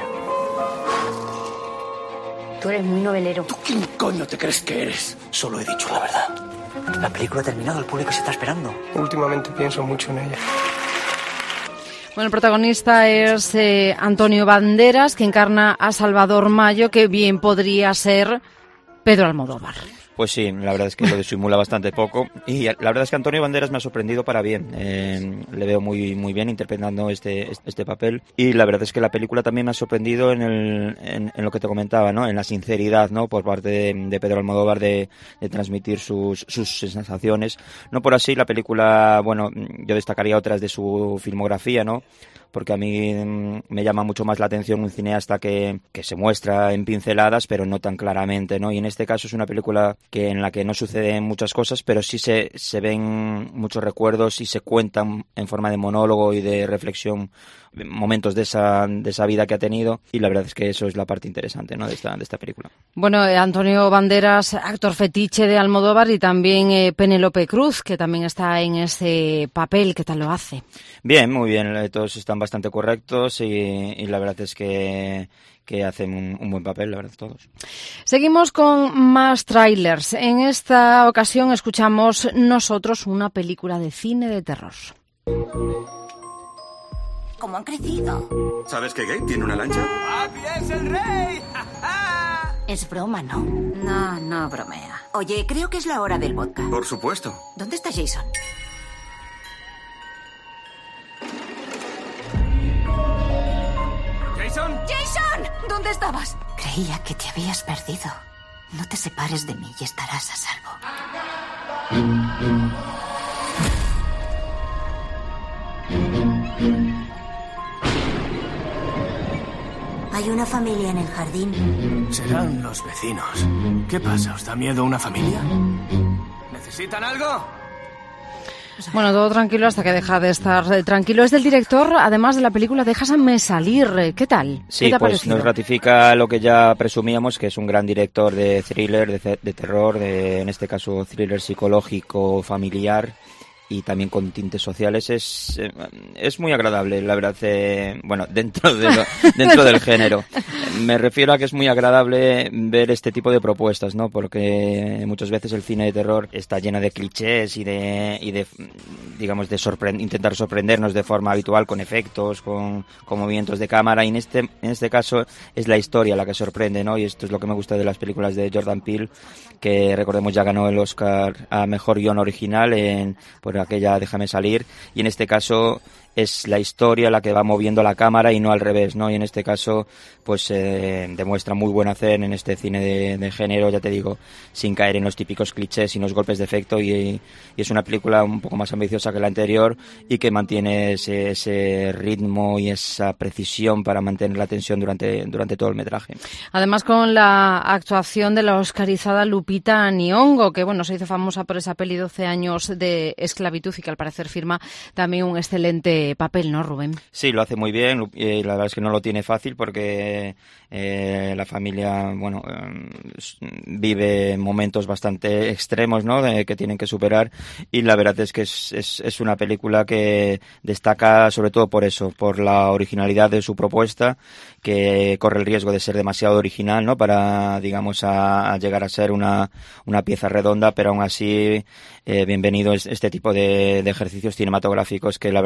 Speaker 2: Tú eres muy novelero.
Speaker 7: ¿Tú quién coño te crees que eres? Solo he dicho la verdad.
Speaker 23: La película ha terminado, el público se está esperando.
Speaker 7: Últimamente pienso mucho en ella.
Speaker 1: Bueno, el protagonista es eh, Antonio Banderas, que encarna a Salvador Mayo, que bien podría ser Pedro Almodóvar.
Speaker 4: Pues sí, la verdad es que lo disimula bastante poco, y la verdad es que Antonio Banderas me ha sorprendido para bien. Eh, le veo muy muy bien interpretando este este papel, y la verdad es que la película también me ha sorprendido en el en, en lo que te comentaba, ¿no? En la sinceridad, ¿no? Por parte de, de Pedro Almodóvar de, de transmitir sus sus sensaciones. No por así la película, bueno, yo destacaría otras de su filmografía, ¿no? Porque a mí me llama mucho más la atención un cineasta que, que se muestra en pinceladas, pero no tan claramente, ¿no? Y en este caso es una película que en la que no suceden muchas cosas, pero sí se, se ven muchos recuerdos y se cuentan en forma de monólogo y de reflexión momentos de esa de esa vida que ha tenido, y la verdad es que eso es la parte interesante, ¿no? de esta de esta película.
Speaker 1: Bueno, eh, Antonio Banderas, actor fetiche de Almodóvar, y también eh, Penélope Cruz, que también está en ese papel. ¿Qué tal lo hace?
Speaker 4: Bien, muy bien, todos están bastante correctos y, y la verdad es que que hacen un, un buen papel, la verdad, todos.
Speaker 1: Seguimos con más trailers. En esta ocasión escuchamos Nosotros, una película de cine de terror.
Speaker 24: ¿Cómo han crecido?
Speaker 25: ¿Sabes que Gabe tiene una lancha?
Speaker 24: ¡Papi es el rey! Es broma, ¿no? No, no bromea. Oye, creo que es la hora del vodka.
Speaker 25: Por supuesto.
Speaker 24: ¿Dónde está Jason?
Speaker 25: ¿Jason?
Speaker 24: ¡Jason! ¿Dónde estabas? Creía que te habías perdido. No te separes de mí y estarás a salvo. Hay una familia en el jardín.
Speaker 7: Serán los vecinos. ¿Qué pasa? ¿Os da miedo una familia? ¿Necesitan algo?
Speaker 1: Bueno, todo tranquilo hasta que deja de estar tranquilo. Es del director, además de la película Déjame salir. ¿Qué tal?
Speaker 4: Sí,
Speaker 1: ¿Qué te ha
Speaker 4: pues
Speaker 1: parecido?
Speaker 4: nos ratifica lo que ya presumíamos, que es un gran director de thriller, de, de terror, de, en este caso thriller psicológico, familiar, y también con tintes sociales. Es es muy agradable, la verdad, eh, bueno, dentro de lo, dentro del género. Me refiero a que es muy agradable ver este tipo de propuestas, ¿no? Porque muchas veces el cine de terror está lleno de clichés y de, y de digamos, de sorprend- intentar sorprendernos de forma habitual con efectos, con, con movimientos de cámara, y en este, en este caso es la historia la que sorprende, ¿no? Y esto es lo que me gusta de las películas de Jordan Peele, que recordemos ya ganó el Oscar a Mejor Guión Original en, por aquella Déjame salir, y en este caso es la historia la que va moviendo la cámara y no al revés, ¿no? Y en este caso pues eh, demuestra muy buen hacer en este cine de, de género, ya te digo, sin caer en los típicos clichés y los golpes de efecto, y, y es una película un poco más ambiciosa que la anterior y que mantiene ese, ese ritmo y esa precisión para mantener la tensión durante, durante todo el metraje.
Speaker 1: Además, con la actuación de la oscarizada Lupita Nyong'o, que bueno, se hizo famosa por esa peli doce años de esclavitud y que al parecer firma también un excelente papel, ¿no, Rubén?
Speaker 4: Sí, lo hace muy bien, y la verdad es que no lo tiene fácil porque eh, la familia, bueno, eh, vive momentos bastante extremos, ¿no?, de, que tienen que superar, y la verdad es que es, es, es una película que destaca sobre todo por eso, por la originalidad de su propuesta, que corre el riesgo de ser demasiado original, ¿no?, para, digamos, a, a llegar a ser una, una pieza redonda, pero aún así eh, bienvenido este tipo de, de ejercicios cinematográficos que la verdad es que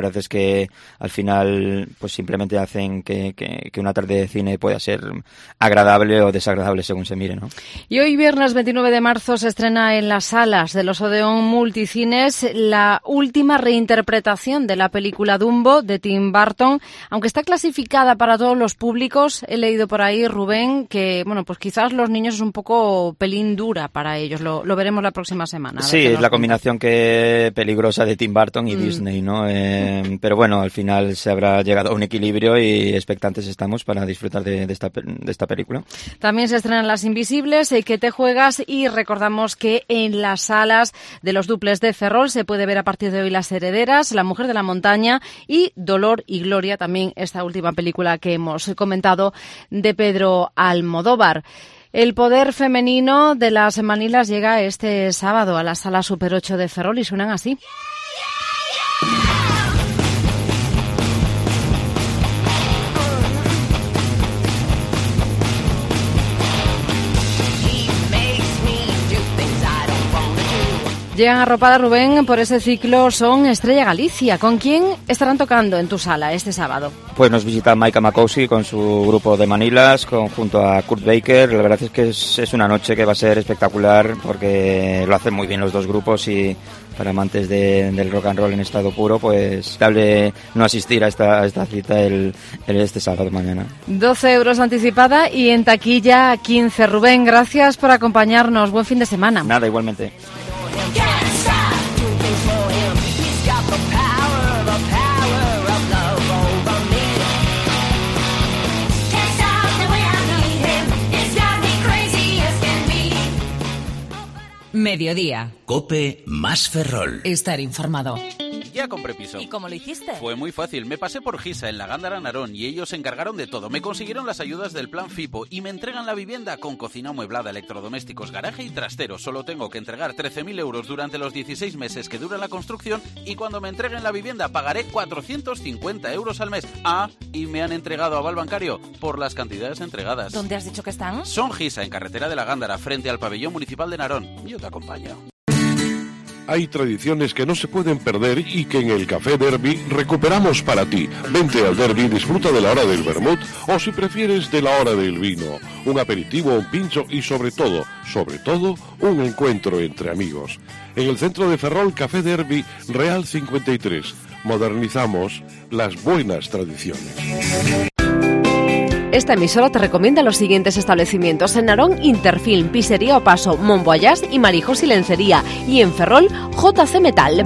Speaker 4: que al final pues simplemente hacen que, que, que una tarde de cine pueda ser agradable o desagradable según se mire, ¿no?
Speaker 1: Y hoy viernes veintinueve de marzo se estrena en las salas de los Odeón Multicines la última reinterpretación de la película Dumbo de Tim Burton, aunque está clasificada para todos los públicos. He leído por ahí, Rubén, que bueno, pues quizás los niños es un poco pelín dura para ellos. Lo, lo veremos la próxima semana.
Speaker 4: Sí, es la combinación que peligrosa de Tim Burton y mm. Disney, ¿no? Eh, pero bueno, al final se habrá llegado a un equilibrio y expectantes estamos para disfrutar de, de, esta, de esta película.
Speaker 1: También se estrenan Las Invisibles, eh, ¿Qué te juegas? Y recordamos que en las salas de los duples de Ferrol se puede ver a partir de hoy Las Herederas, La Mujer de la Montaña y Dolor y Gloria, también esta última película que hemos comentado de Pedro Almodóvar. El poder femenino de las Manilas llega este sábado a la Sala Super ocho de Ferrol y suenan así. Llegan arropadas, Rubén, por ese ciclo Son Estrella Galicia. ¿Con quién estarán tocando en tu sala este sábado?
Speaker 4: Pues nos visita Maika Makowski con su grupo de Manilas, con, junto a Kurt Baker. La verdad es que es, es una noche que va a ser espectacular porque lo hacen muy bien los dos grupos y para amantes de, del rock and roll en estado puro, pues hable no asistir a esta, a esta cita el, el este sábado mañana.
Speaker 1: doce euros anticipada y en taquilla quince. Rubén, gracias por acompañarnos. Buen fin de semana.
Speaker 4: Nada, igualmente.
Speaker 5: Mediodía.
Speaker 6: COPE más Ferrol.
Speaker 5: Estar informado.
Speaker 8: Ya compré piso.
Speaker 9: ¿Y cómo lo hiciste?
Speaker 8: Fue muy fácil. Me pasé por Gisa en la Gándara Narón y ellos se encargaron de todo. Me consiguieron las ayudas del plan FIPO y me entregan la vivienda con cocina amueblada, electrodomésticos, garaje y trastero. Solo tengo que entregar trece mil euros durante los dieciséis meses que dura la construcción y cuando me entreguen la vivienda pagaré cuatrocientos cincuenta euros al mes. Ah, y me han entregado aval bancario por las cantidades entregadas.
Speaker 9: ¿Dónde has dicho que están?
Speaker 8: Son Gisa, en carretera de la Gándara, frente al pabellón municipal de Narón. Yo te acompaño.
Speaker 17: Hay tradiciones que no se pueden perder y que en el Café Derby recuperamos para ti. Vente al Derby y disfruta de la hora del vermut o si prefieres de la hora del vino. Un aperitivo, un pincho y sobre todo, sobre todo, un encuentro entre amigos. En el centro de Ferrol, Café Derby, Real cincuenta y tres. Modernizamos las buenas tradiciones.
Speaker 10: Esta emisora te recomienda los siguientes establecimientos: en Narón, Interfilm, Pizzería O Paso, Mon Voyage y Marijos y Lencería, y en Ferrol, J C Metal.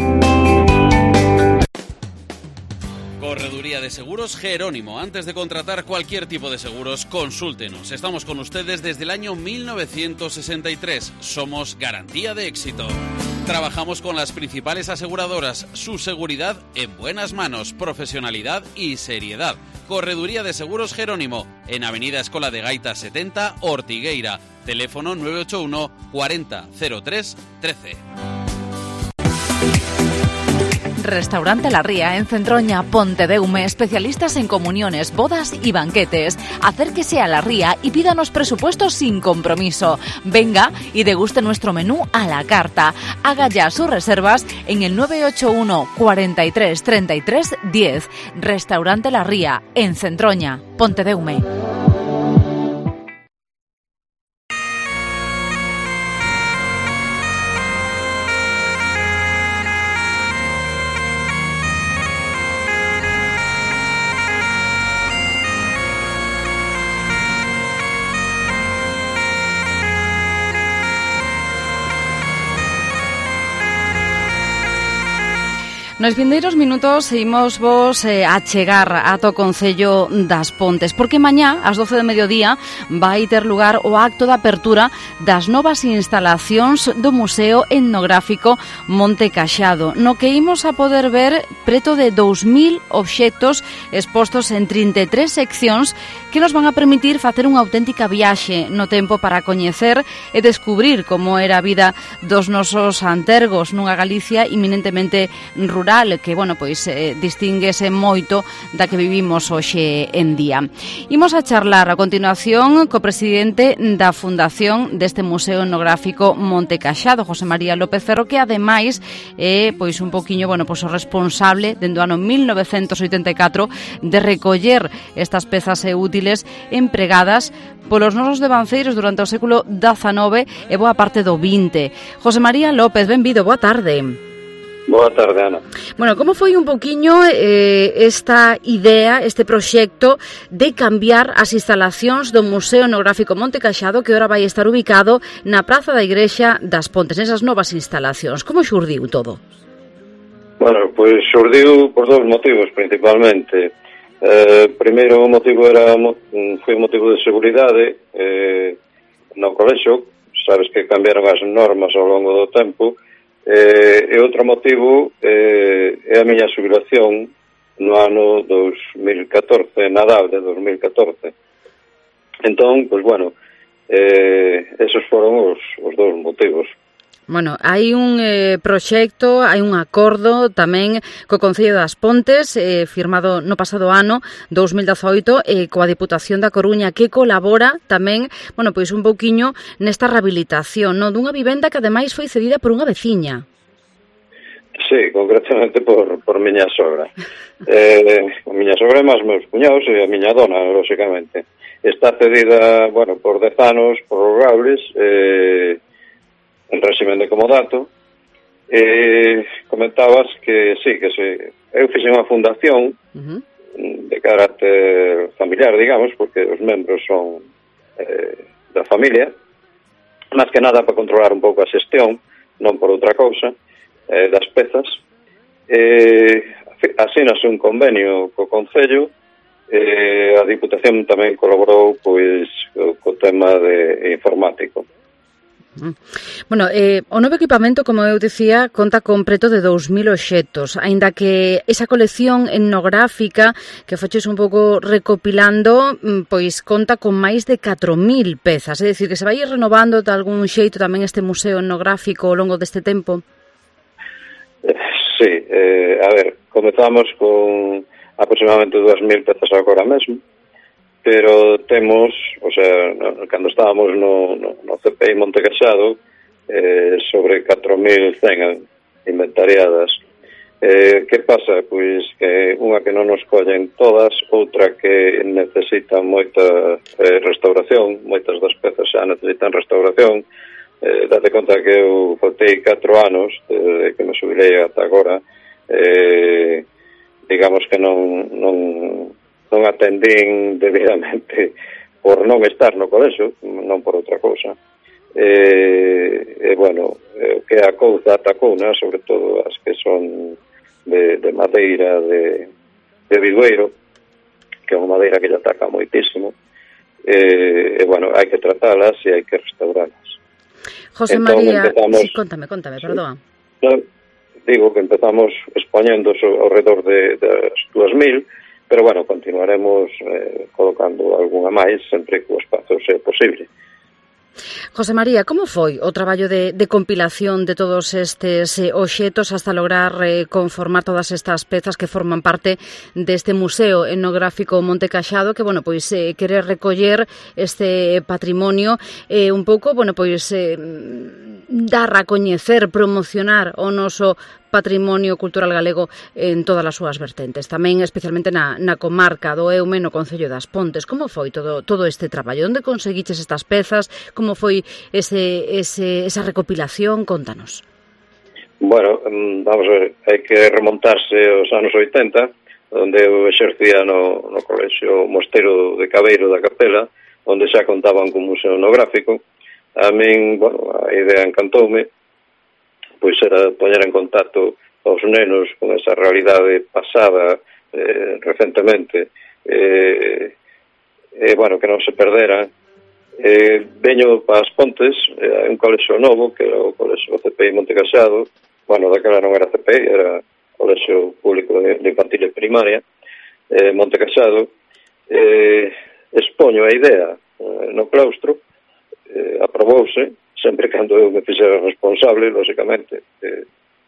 Speaker 8: Correduría de Seguros Jerónimo. Antes de contratar cualquier tipo de seguros, consúltenos. Estamos con ustedes desde el año mil novecientos sesenta y tres. Somos garantía de éxito. Trabajamos con las principales aseguradoras. Su seguridad en buenas manos, profesionalidad y seriedad. Correduría de Seguros Jerónimo, en Avenida Escola de Gaita setenta, Ortigueira. Teléfono nueve ocho uno, cuarenta, cero tres, trece.
Speaker 3: Restaurante La Ría, en Centroña, Pontedeume, especialistas en comuniones, bodas y banquetes. Acérquese a La Ría y pídanos presupuestos sin compromiso. Venga y deguste nuestro menú a la carta. Haga ya sus reservas en el nueve ocho uno, cuarenta y tres, treinta y tres, diez. Restaurante La Ría, en Centroña, Pontedeume.
Speaker 1: Nos vindeiros minutos imos vos eh, a chegar ato Concello das Pontes, porque mañá, ás doce do mediodía, vai ter lugar o acto de apertura das novas instalacións do Museo Etnográfico Monte Caxado, no que imos a poder ver preto de dous mil obxectos expostos en trinta e tres seccións que nos van a permitir facer unha auténtica viaxe no tempo para coñecer e descubrir como era a vida dos nosos antergos nunha Galicia eminentemente rural rural, que, bueno, pois eh, distínguese moito da que vivimos hoxe en día. Imos a charlar a continuación co presidente da fundación deste Museo Etnográfico Monte Caxado, José María López Ferro, que ademais é pois un poquiño, bueno, pois o responsable dende o ano mil novecentos oitenta e catro de recoller estas pezas e útiles empregadas polos nosos devanceiros durante o século dezanove e boa parte do vinte. José María López, benvido, boa tarde.
Speaker 9: Boa tarde, Ana.
Speaker 1: Bueno, como foi un poquiño eh, esta idea, este proxecto de cambiar as instalacións do Museo Etnográfico Monte Caxado, que ora vai estar ubicado na Praza da Igrexa das Pontes, nesas novas instalacións? Como xurdiu todo?
Speaker 9: Bueno, pois xurdiu por dous motivos, principalmente. Eh, primeiro o motivo era foi un motivo de seguridade eh, no colexo, sabes que cambiaron as normas ao longo do tempo, eh, e outro motivo eh, é a miña xubilación no ano dos mil catorce, Nadal de dos mil catorce. Entón, pois bueno, eh, esos foron os, os dous motivos.
Speaker 1: Bueno, hai un eh, proxecto, hai un acordo tamén co Concello das Pontes, eh, firmado no pasado ano, dos mil dezaoito, eh, coa Diputación da Coruña, que colabora tamén, bueno, pois un pouquiño nesta rehabilitación, non, dunha vivenda que ademais foi cedida por unha veciña.
Speaker 9: Sí, concretamente por, por miña sogra. Eh, a miña sogra e máis meus cuñados e a miña dona, lóxicamente. Está cedida, bueno, por dez anos, prorrogables, eh, en régimen de comodato. Eh, comentabas que sí, que se, eu fixe unha fundación uh-huh. de carácter familiar, digamos, porque os membros son eh, da familia, máis que nada para controlar un pouco a xestión, non por outra cousa, eh, das pezas. Eh, asínase un convenio co Concello, eh, a Diputación tamén colaborou pois co, co tema de informático.
Speaker 1: Bueno, eh, o novo equipamento, como eu dicía, conta con preto de dous mil obxectos, aínda que esa colección etnográfica que foches un pouco recopilando, pois conta con máis de catro mil pezas, é dicir, que se vai renovando de algún xeito tamén este museo etnográfico ao longo deste tempo?
Speaker 9: Sí, eh, a ver, comezamos con aproximadamente dúas mil pezas agora mesmo, pero temos, o sea, no, cando estábamos no, no, no C P I Monte Caxado, eh, sobre catro mil cen inventariadas. Eh, que pasa? Pois que unha que non nos collen todas, outra que necesitan moita eh, restauración, moitas das pezas xa necesitan restauración. Eh, date conta que eu faltei catro anos, desde que me xubilei ata agora, eh, digamos que non... non non atendín debidamente por non estar no colexo, non por outra cousa. E, e bueno, o que a couza atacouna, sobre todo as que son de, de madeira de, de bidueiro, que é unha madeira que lle ataca moitísimo, e, e bueno, hai que tratalas e hai que restauralas.
Speaker 1: José entón, María, empezamos... sí, contame, contame, sí. Perdón.
Speaker 9: No, digo que empezamos expoñendo ao redor de, das dúas mil, pero, bueno, continuaremos eh, colocando algunha máis sempre que o espazo sea posible.
Speaker 1: José María, como foi o traballo de, de compilación de todos estes eh, obxetos hasta lograr eh, conformar todas estas pezas que forman parte deste Museo Etnográfico Monte Caxado, que, bueno, pois eh, querer recoller este patrimonio eh, un pouco, bueno, pois eh, dar a coñecer, promocionar o noso patrimonio cultural galego en todas as súas vertentes, tamén especialmente na, na comarca do Eume, no Concello das Pontes. Como foi todo todo este traballo? Onde conseguiches estas pezas? Como foi ese, ese, esa recopilación? Contanos.
Speaker 9: Bueno, vamos a ver, hai que remontarse aos anos oitenta, onde eu exercía no, no Colexio Mosteiro de Cabeiro da Capela, onde xa contaban con museo etnográfico. A min, bueno, a idea encantoume, pois era poñer en contacto aos nenos con esa realidade pasada eh, recentemente, e, eh, eh, bueno, que non se perdera. Eh, veño para as Pontes, eh, un colexo novo, que era o colexo C P I Monte Caxado, bueno, daquela non era C P I, era colexo público de, de infantil e primaria, eh, Monte Caxado. Eh, expoño a idea eh, no claustro, eh, aprobouse, sempre cando eu me fixera responsable, lóxicamente, eh,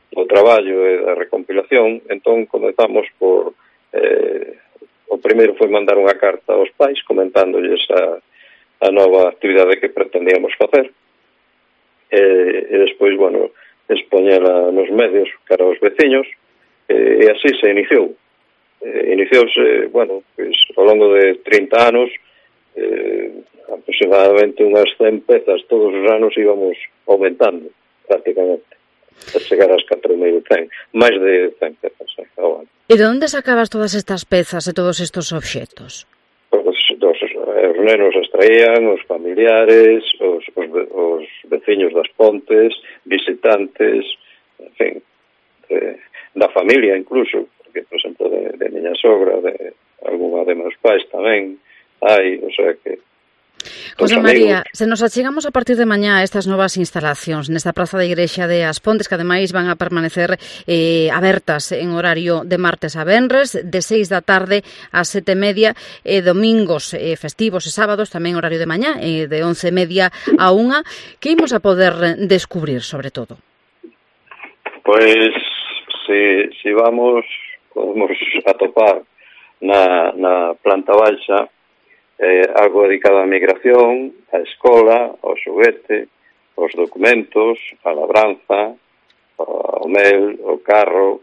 Speaker 9: do traballo e da recompilación. Entón comezamos por eh, o primeiro foi mandar unha carta aos pais comentándolles a, a nova actividade que pretendíamos facer e, e despois, bueno, expoñela nos medios cara aos veciños e, e así se iniciou. Eh, iniciouse, bueno, pues, ao longo de trinta anos, eh, aproximadamente unhas cen pezas todos os anos íbamos aumentando, prácticamente, a chegar ás catro mil cen, máis de cen pezas eh, ao ano.
Speaker 1: E de onde sacabas todas estas pezas e todos estos obxectos?
Speaker 9: Os, dos, os nenos as traían, os familiares, os, os, os veciños das pontes, visitantes, en fin, eh, da familia incluso, porque, por exemplo, de, de miña sogra, de algunha de meus pais tamén, hai, o sea que...
Speaker 1: José María, se nos achegamos a partir de mañá a estas novas instalacións nesta praza da Igrexa de As Pontes, que ademais van a permanecer eh, abertas en horario de martes a venres, de seis da tarde a sete e media, e domingos eh, festivos e sábados tamén horario de mañá, eh, de once e media a unha. Que imos a poder descubrir, sobre todo?
Speaker 9: Pois, se, se vamos, podemos atopar na, na planta baixa Eh, algo dedicado á migración, á escola, ao xoguete, aos documentos, á labranza, ao mel, ao carro,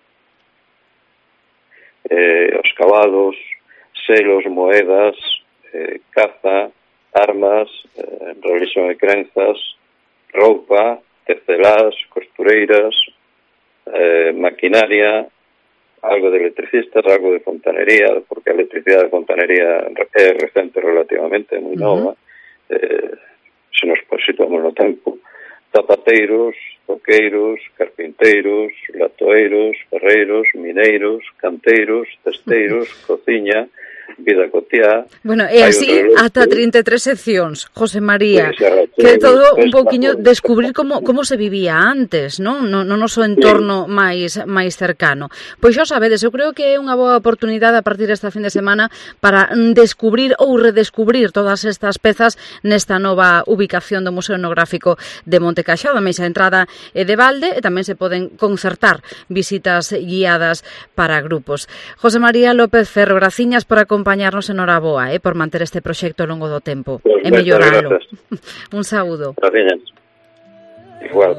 Speaker 9: eh, aos cabalos, selos, moedas, eh, caza, armas, eh, religión e crenzas, roupa, tecelás, costureiras, eh, maquinaria, algo de electricistas, algo de fontanería, porque a electricidade de fontanería é recente relativamente, moi nova, uh-huh. eh, se nos situamos no tempo, zapateiros, toqueiros, carpinteiros, latoeiros, ferreiros, mineiros, canteiros, testeiros, uh-huh. cociña, vida cotiá.
Speaker 1: Bueno, e así ata trinta e tres seccións, José María, que todo un pouquiño descubrir como como se vivía antes, non? No, no noso entorno máis máis cercano. Pois xa sabedes, eu creo que é unha boa oportunidade a partir desta fin de semana para descubrir ou redescubrir todas estas pezas nesta nova ubicación do Museo Etnográfico de Montecaxao. A mesa de entrada é de balde e tamén se poden concertar visitas guiadas para grupos. José María López Ferro, graciñas por acompañarnos, en Noraboa, eh, por manter este proxecto ao longo do tempo
Speaker 9: pues
Speaker 1: e melloralo. Un saúdo.
Speaker 9: Gracias. Igual.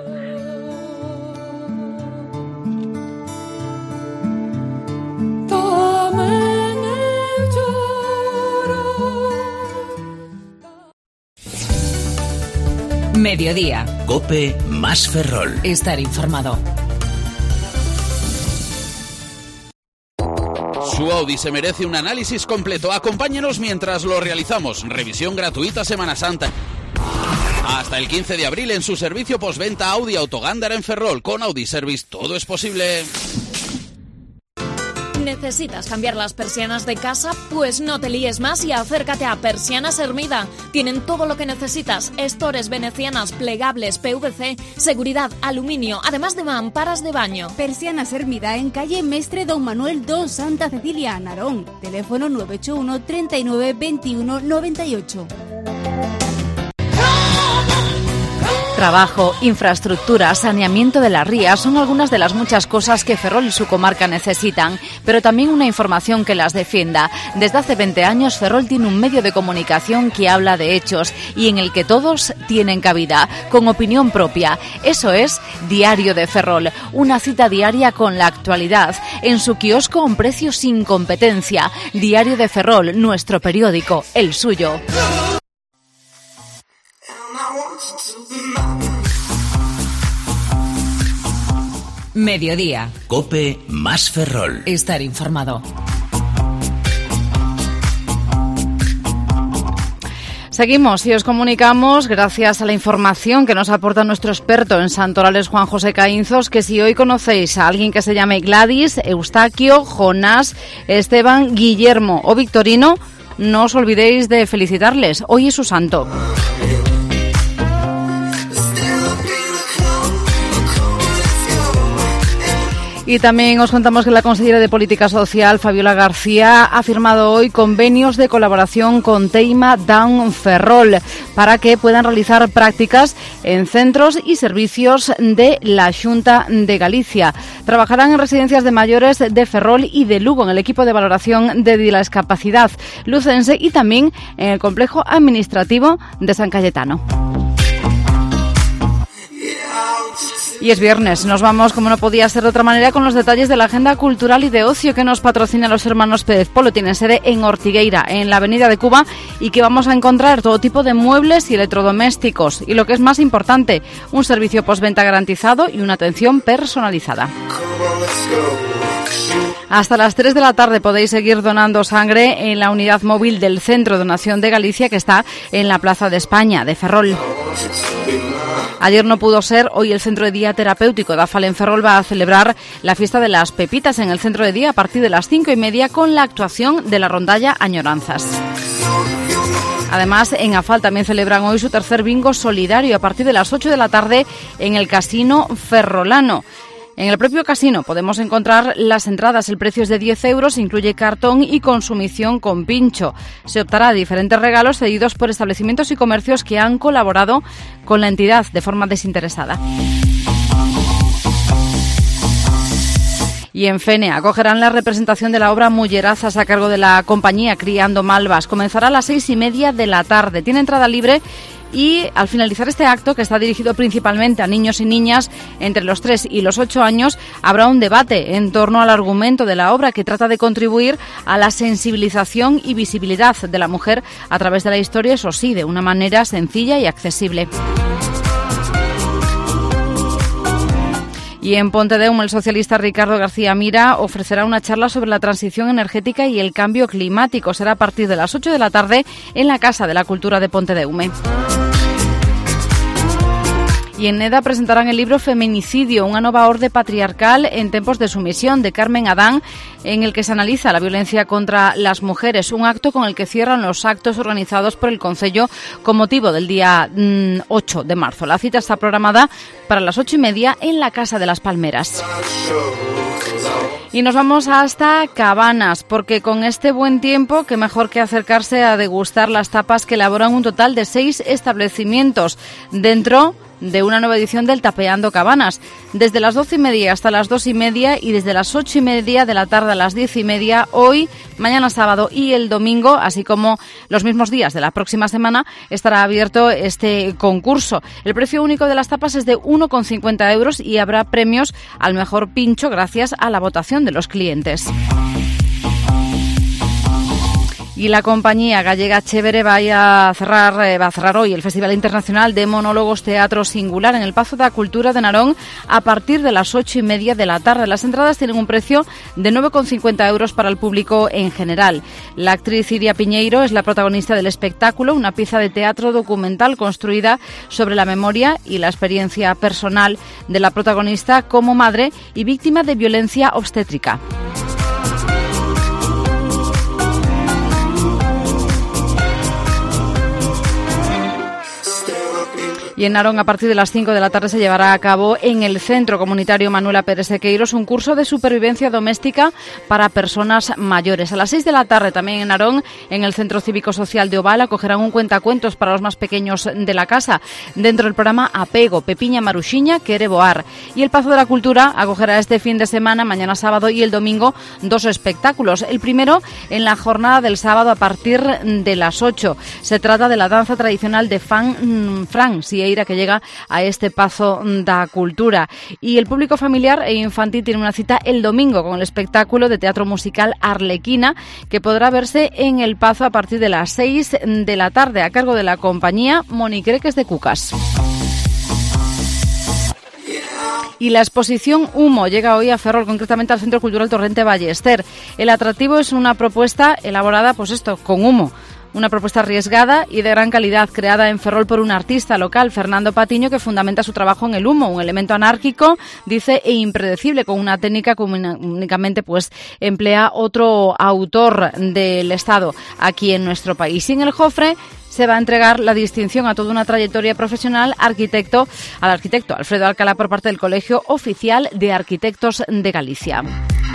Speaker 5: Mediodía.
Speaker 6: COPE más Ferrol.
Speaker 5: Estar informado.
Speaker 8: Su Audi se merece un análisis completo. Acompáñenos mientras lo realizamos. Revisión gratuita Semana Santa. Hasta el quince de abril en su servicio postventa Audi Autogándara en Ferrol. Con Audi Service todo es posible.
Speaker 11: ¿Necesitas cambiar las persianas de casa? Pues no te líes más y acércate a Persianas Hermida. Tienen todo lo que necesitas. Estores venecianas, plegables, P V C, seguridad, aluminio, además de mamparas de baño.
Speaker 12: Persianas Hermida en calle Mestre Don Manuel dos, Santa Cecilia, Narón. Teléfono nueve ocho uno, treinta y nueve, veintiuno, noventa y ocho.
Speaker 10: Trabajo, infraestructura, saneamiento de las rías son algunas de las muchas cosas que Ferrol y su comarca necesitan, pero también una información que las defienda. Desde hace veinte años Ferrol tiene un medio de comunicación que habla de hechos y en el que todos tienen cabida, con opinión propia. Eso es Diario de Ferrol, una cita diaria con la actualidad, en su kiosco a un precio sin competencia. Diario de Ferrol, nuestro periódico, el suyo.
Speaker 5: Mediodía.
Speaker 6: COPE más Ferrol.
Speaker 5: Estar informado.
Speaker 1: Seguimos y os comunicamos, gracias a la información que nos aporta nuestro experto en santorales, Juan José Caínzos, que si hoy conocéis a alguien que se llame Gladys, Eustaquio, Jonás, Esteban, Guillermo o Victorino, no os olvidéis de felicitarles. Hoy es su santo. Y también os contamos que la consellera de Política Social, Fabiola García, ha firmado hoy convenios de colaboración con Teima Down Ferrol para que puedan realizar prácticas en centros y servicios de la Xunta de Galicia. Trabajarán en residencias de mayores de Ferrol y de Lugo en el equipo de valoración de la discapacidad lucense y también en el complejo administrativo de San Cayetano. Y es viernes, nos vamos, como no podía ser de otra manera, con los detalles de la agenda cultural y de ocio que nos patrocina los hermanos Pérez Polo. Tienen sede en Ortigueira, en la avenida de Cuba, y que vamos a encontrar todo tipo de muebles y electrodomésticos. Y lo que es más importante, un servicio postventa garantizado y una atención personalizada. Hasta las tres de la tarde podéis seguir donando sangre en la unidad móvil del Centro de Donación de Galicia, que está en la Plaza de España, de Ferrol. Ayer no pudo ser, hoy el Centro de Día Terapéutico de Afal en Ferrol va a celebrar la fiesta de las Pepitas en el Centro de Día a partir de las cinco y media con la actuación de la rondalla Añoranzas. Además, en Afal también celebran hoy su tercer bingo solidario a partir de las ocho de la tarde en el Casino Ferrolano. En el propio casino podemos encontrar las entradas. El precio es de diez euros, incluye cartón y consumición con pincho. Se optará a diferentes regalos cedidos por establecimientos y comercios que han colaborado con la entidad de forma desinteresada. Y en Fene acogerán la representación de la obra Mullerazas a cargo de la compañía Criando Malvas. Comenzará a las seis y media de la tarde. Tiene entrada libre. Y al finalizar este acto, que está dirigido principalmente a niños y niñas entre los tres y los ocho años, habrá un debate en torno al argumento de la obra que trata de contribuir a la sensibilización y visibilidad de la mujer a través de la historia, eso sí, de una manera sencilla y accesible. Y en Pontedeume, el socialista Ricardo García Mira ofrecerá una charla sobre la transición energética y el cambio climático. Será a partir de las ocho de la tarde en la Casa de la Cultura de Pontedeume. Y en Neda presentarán el libro Feminicidio, unha nova orde patriarcal en tempos de sumisión, de Carmen Adán, en el que se analiza la violencia contra las mujeres, un acto con el que cierran los actos organizados por el Concello con motivo del día mmm, ocho de marzo. La cita está programada para las ocho y media en la Casa de las Palmeras. Y nos vamos hasta Cabanas, porque con este buen tiempo, qué mejor que acercarse a degustar las tapas que elaboran un total de seis establecimientos dentro de una nueva edición del Tapeando Cabanas. Desde las doce y media hasta las dos y media y desde las ocho y media de la tarde a las diez y media, hoy, mañana sábado y el domingo, así como los mismos días de la próxima semana, estará abierto este concurso. El precio único de las tapas es de uno con cincuenta euros y habrá premios al mejor pincho gracias a la votación de los clientes. Y la compañía gallega Chévere va a cerrar eh, va a cerrar hoy el Festival Internacional de Monólogos Teatro Singular en el Pazo da Cultura de Narón a partir de las ocho y media de la tarde. Las entradas tienen un precio de nueve con cincuenta euros para el público en general. La actriz Iria Piñeiro es la protagonista del espectáculo, una pieza de teatro documental construida sobre la memoria y la experiencia personal de la protagonista como madre y víctima de violencia obstétrica. Y en Narón, a partir de las cinco de la tarde, se llevará a cabo en el Centro Comunitario Manuela Pérez Sequeiros un curso de supervivencia doméstica para personas mayores. A las seis de la tarde, también en Narón, en el Centro Cívico Social de Oval, acogerán un cuentacuentos para los más pequeños de la casa, dentro del programa Apego, Pepiña Maruxiña Quere Boar. Y el Pazo de la Cultura acogerá este fin de semana, mañana sábado y el domingo, dos espectáculos. El primero en la jornada del sábado a partir de las ocho. Se trata de la danza tradicional de Fan Fran, si que llega a este Pazo da Cultura. Y el público familiar e infantil tiene una cita el domingo con el espectáculo de teatro musical Arlequina, que podrá verse en el Pazo a partir de las seis de la tarde, a cargo de la compañía Monicreques de Cucas. Y la exposición Humo llega hoy a Ferrol, concretamente al Centro Cultural Torrente Ballester. El atractivo es una propuesta elaborada, pues esto, con humo. Una propuesta arriesgada y de gran calidad, creada en Ferrol por un artista local, Fernando Patiño, que fundamenta su trabajo en el humo, un elemento anárquico, dice, e impredecible, con una técnica que únicamente pues emplea otro autor del Estado aquí en nuestro país. Y en el Jofre se va a entregar la distinción a toda una trayectoria profesional arquitecto al arquitecto Alfredo Alcalá por parte del Colegio Oficial de Arquitectos de Galicia.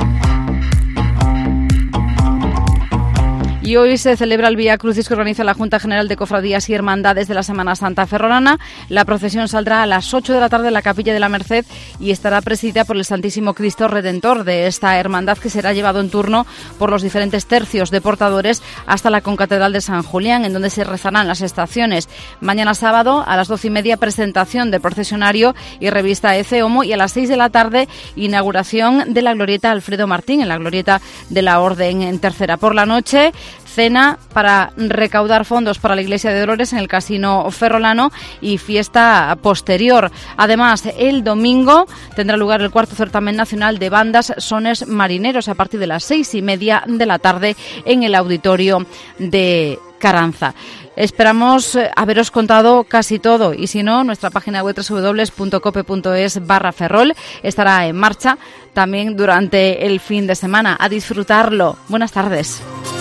Speaker 1: Y hoy se celebra el Vía Crucis que organiza la Junta General de Cofradías y Hermandades de la Semana Santa Ferrolana. La procesión saldrá a las ocho de la tarde en la Capilla de la Merced y estará presidida por el Santísimo Cristo Redentor de esta hermandad, que será llevado en turno por los diferentes tercios de portadores hasta la Concatedral de San Julián, en donde se rezarán las estaciones. Mañana sábado a las doce y media presentación del procesionario y revista Ece Homo, y a las seis de la tarde inauguración de la glorieta Alfredo Martín en la glorieta de la Orden en Tercera. Por la noche, cena para recaudar fondos para la Iglesia de Dolores en el Casino Ferrolano y fiesta posterior. Además, el domingo tendrá lugar el cuarto certamen nacional de bandas sones marineros a partir de las seis y media de la tarde en el auditorio de Caranza. Esperamos haberos contado casi todo, y si no, nuestra página web doble u doble u doble u punto cope punto es barra Ferrol estará en marcha también durante el fin de semana. A disfrutarlo. Buenas tardes.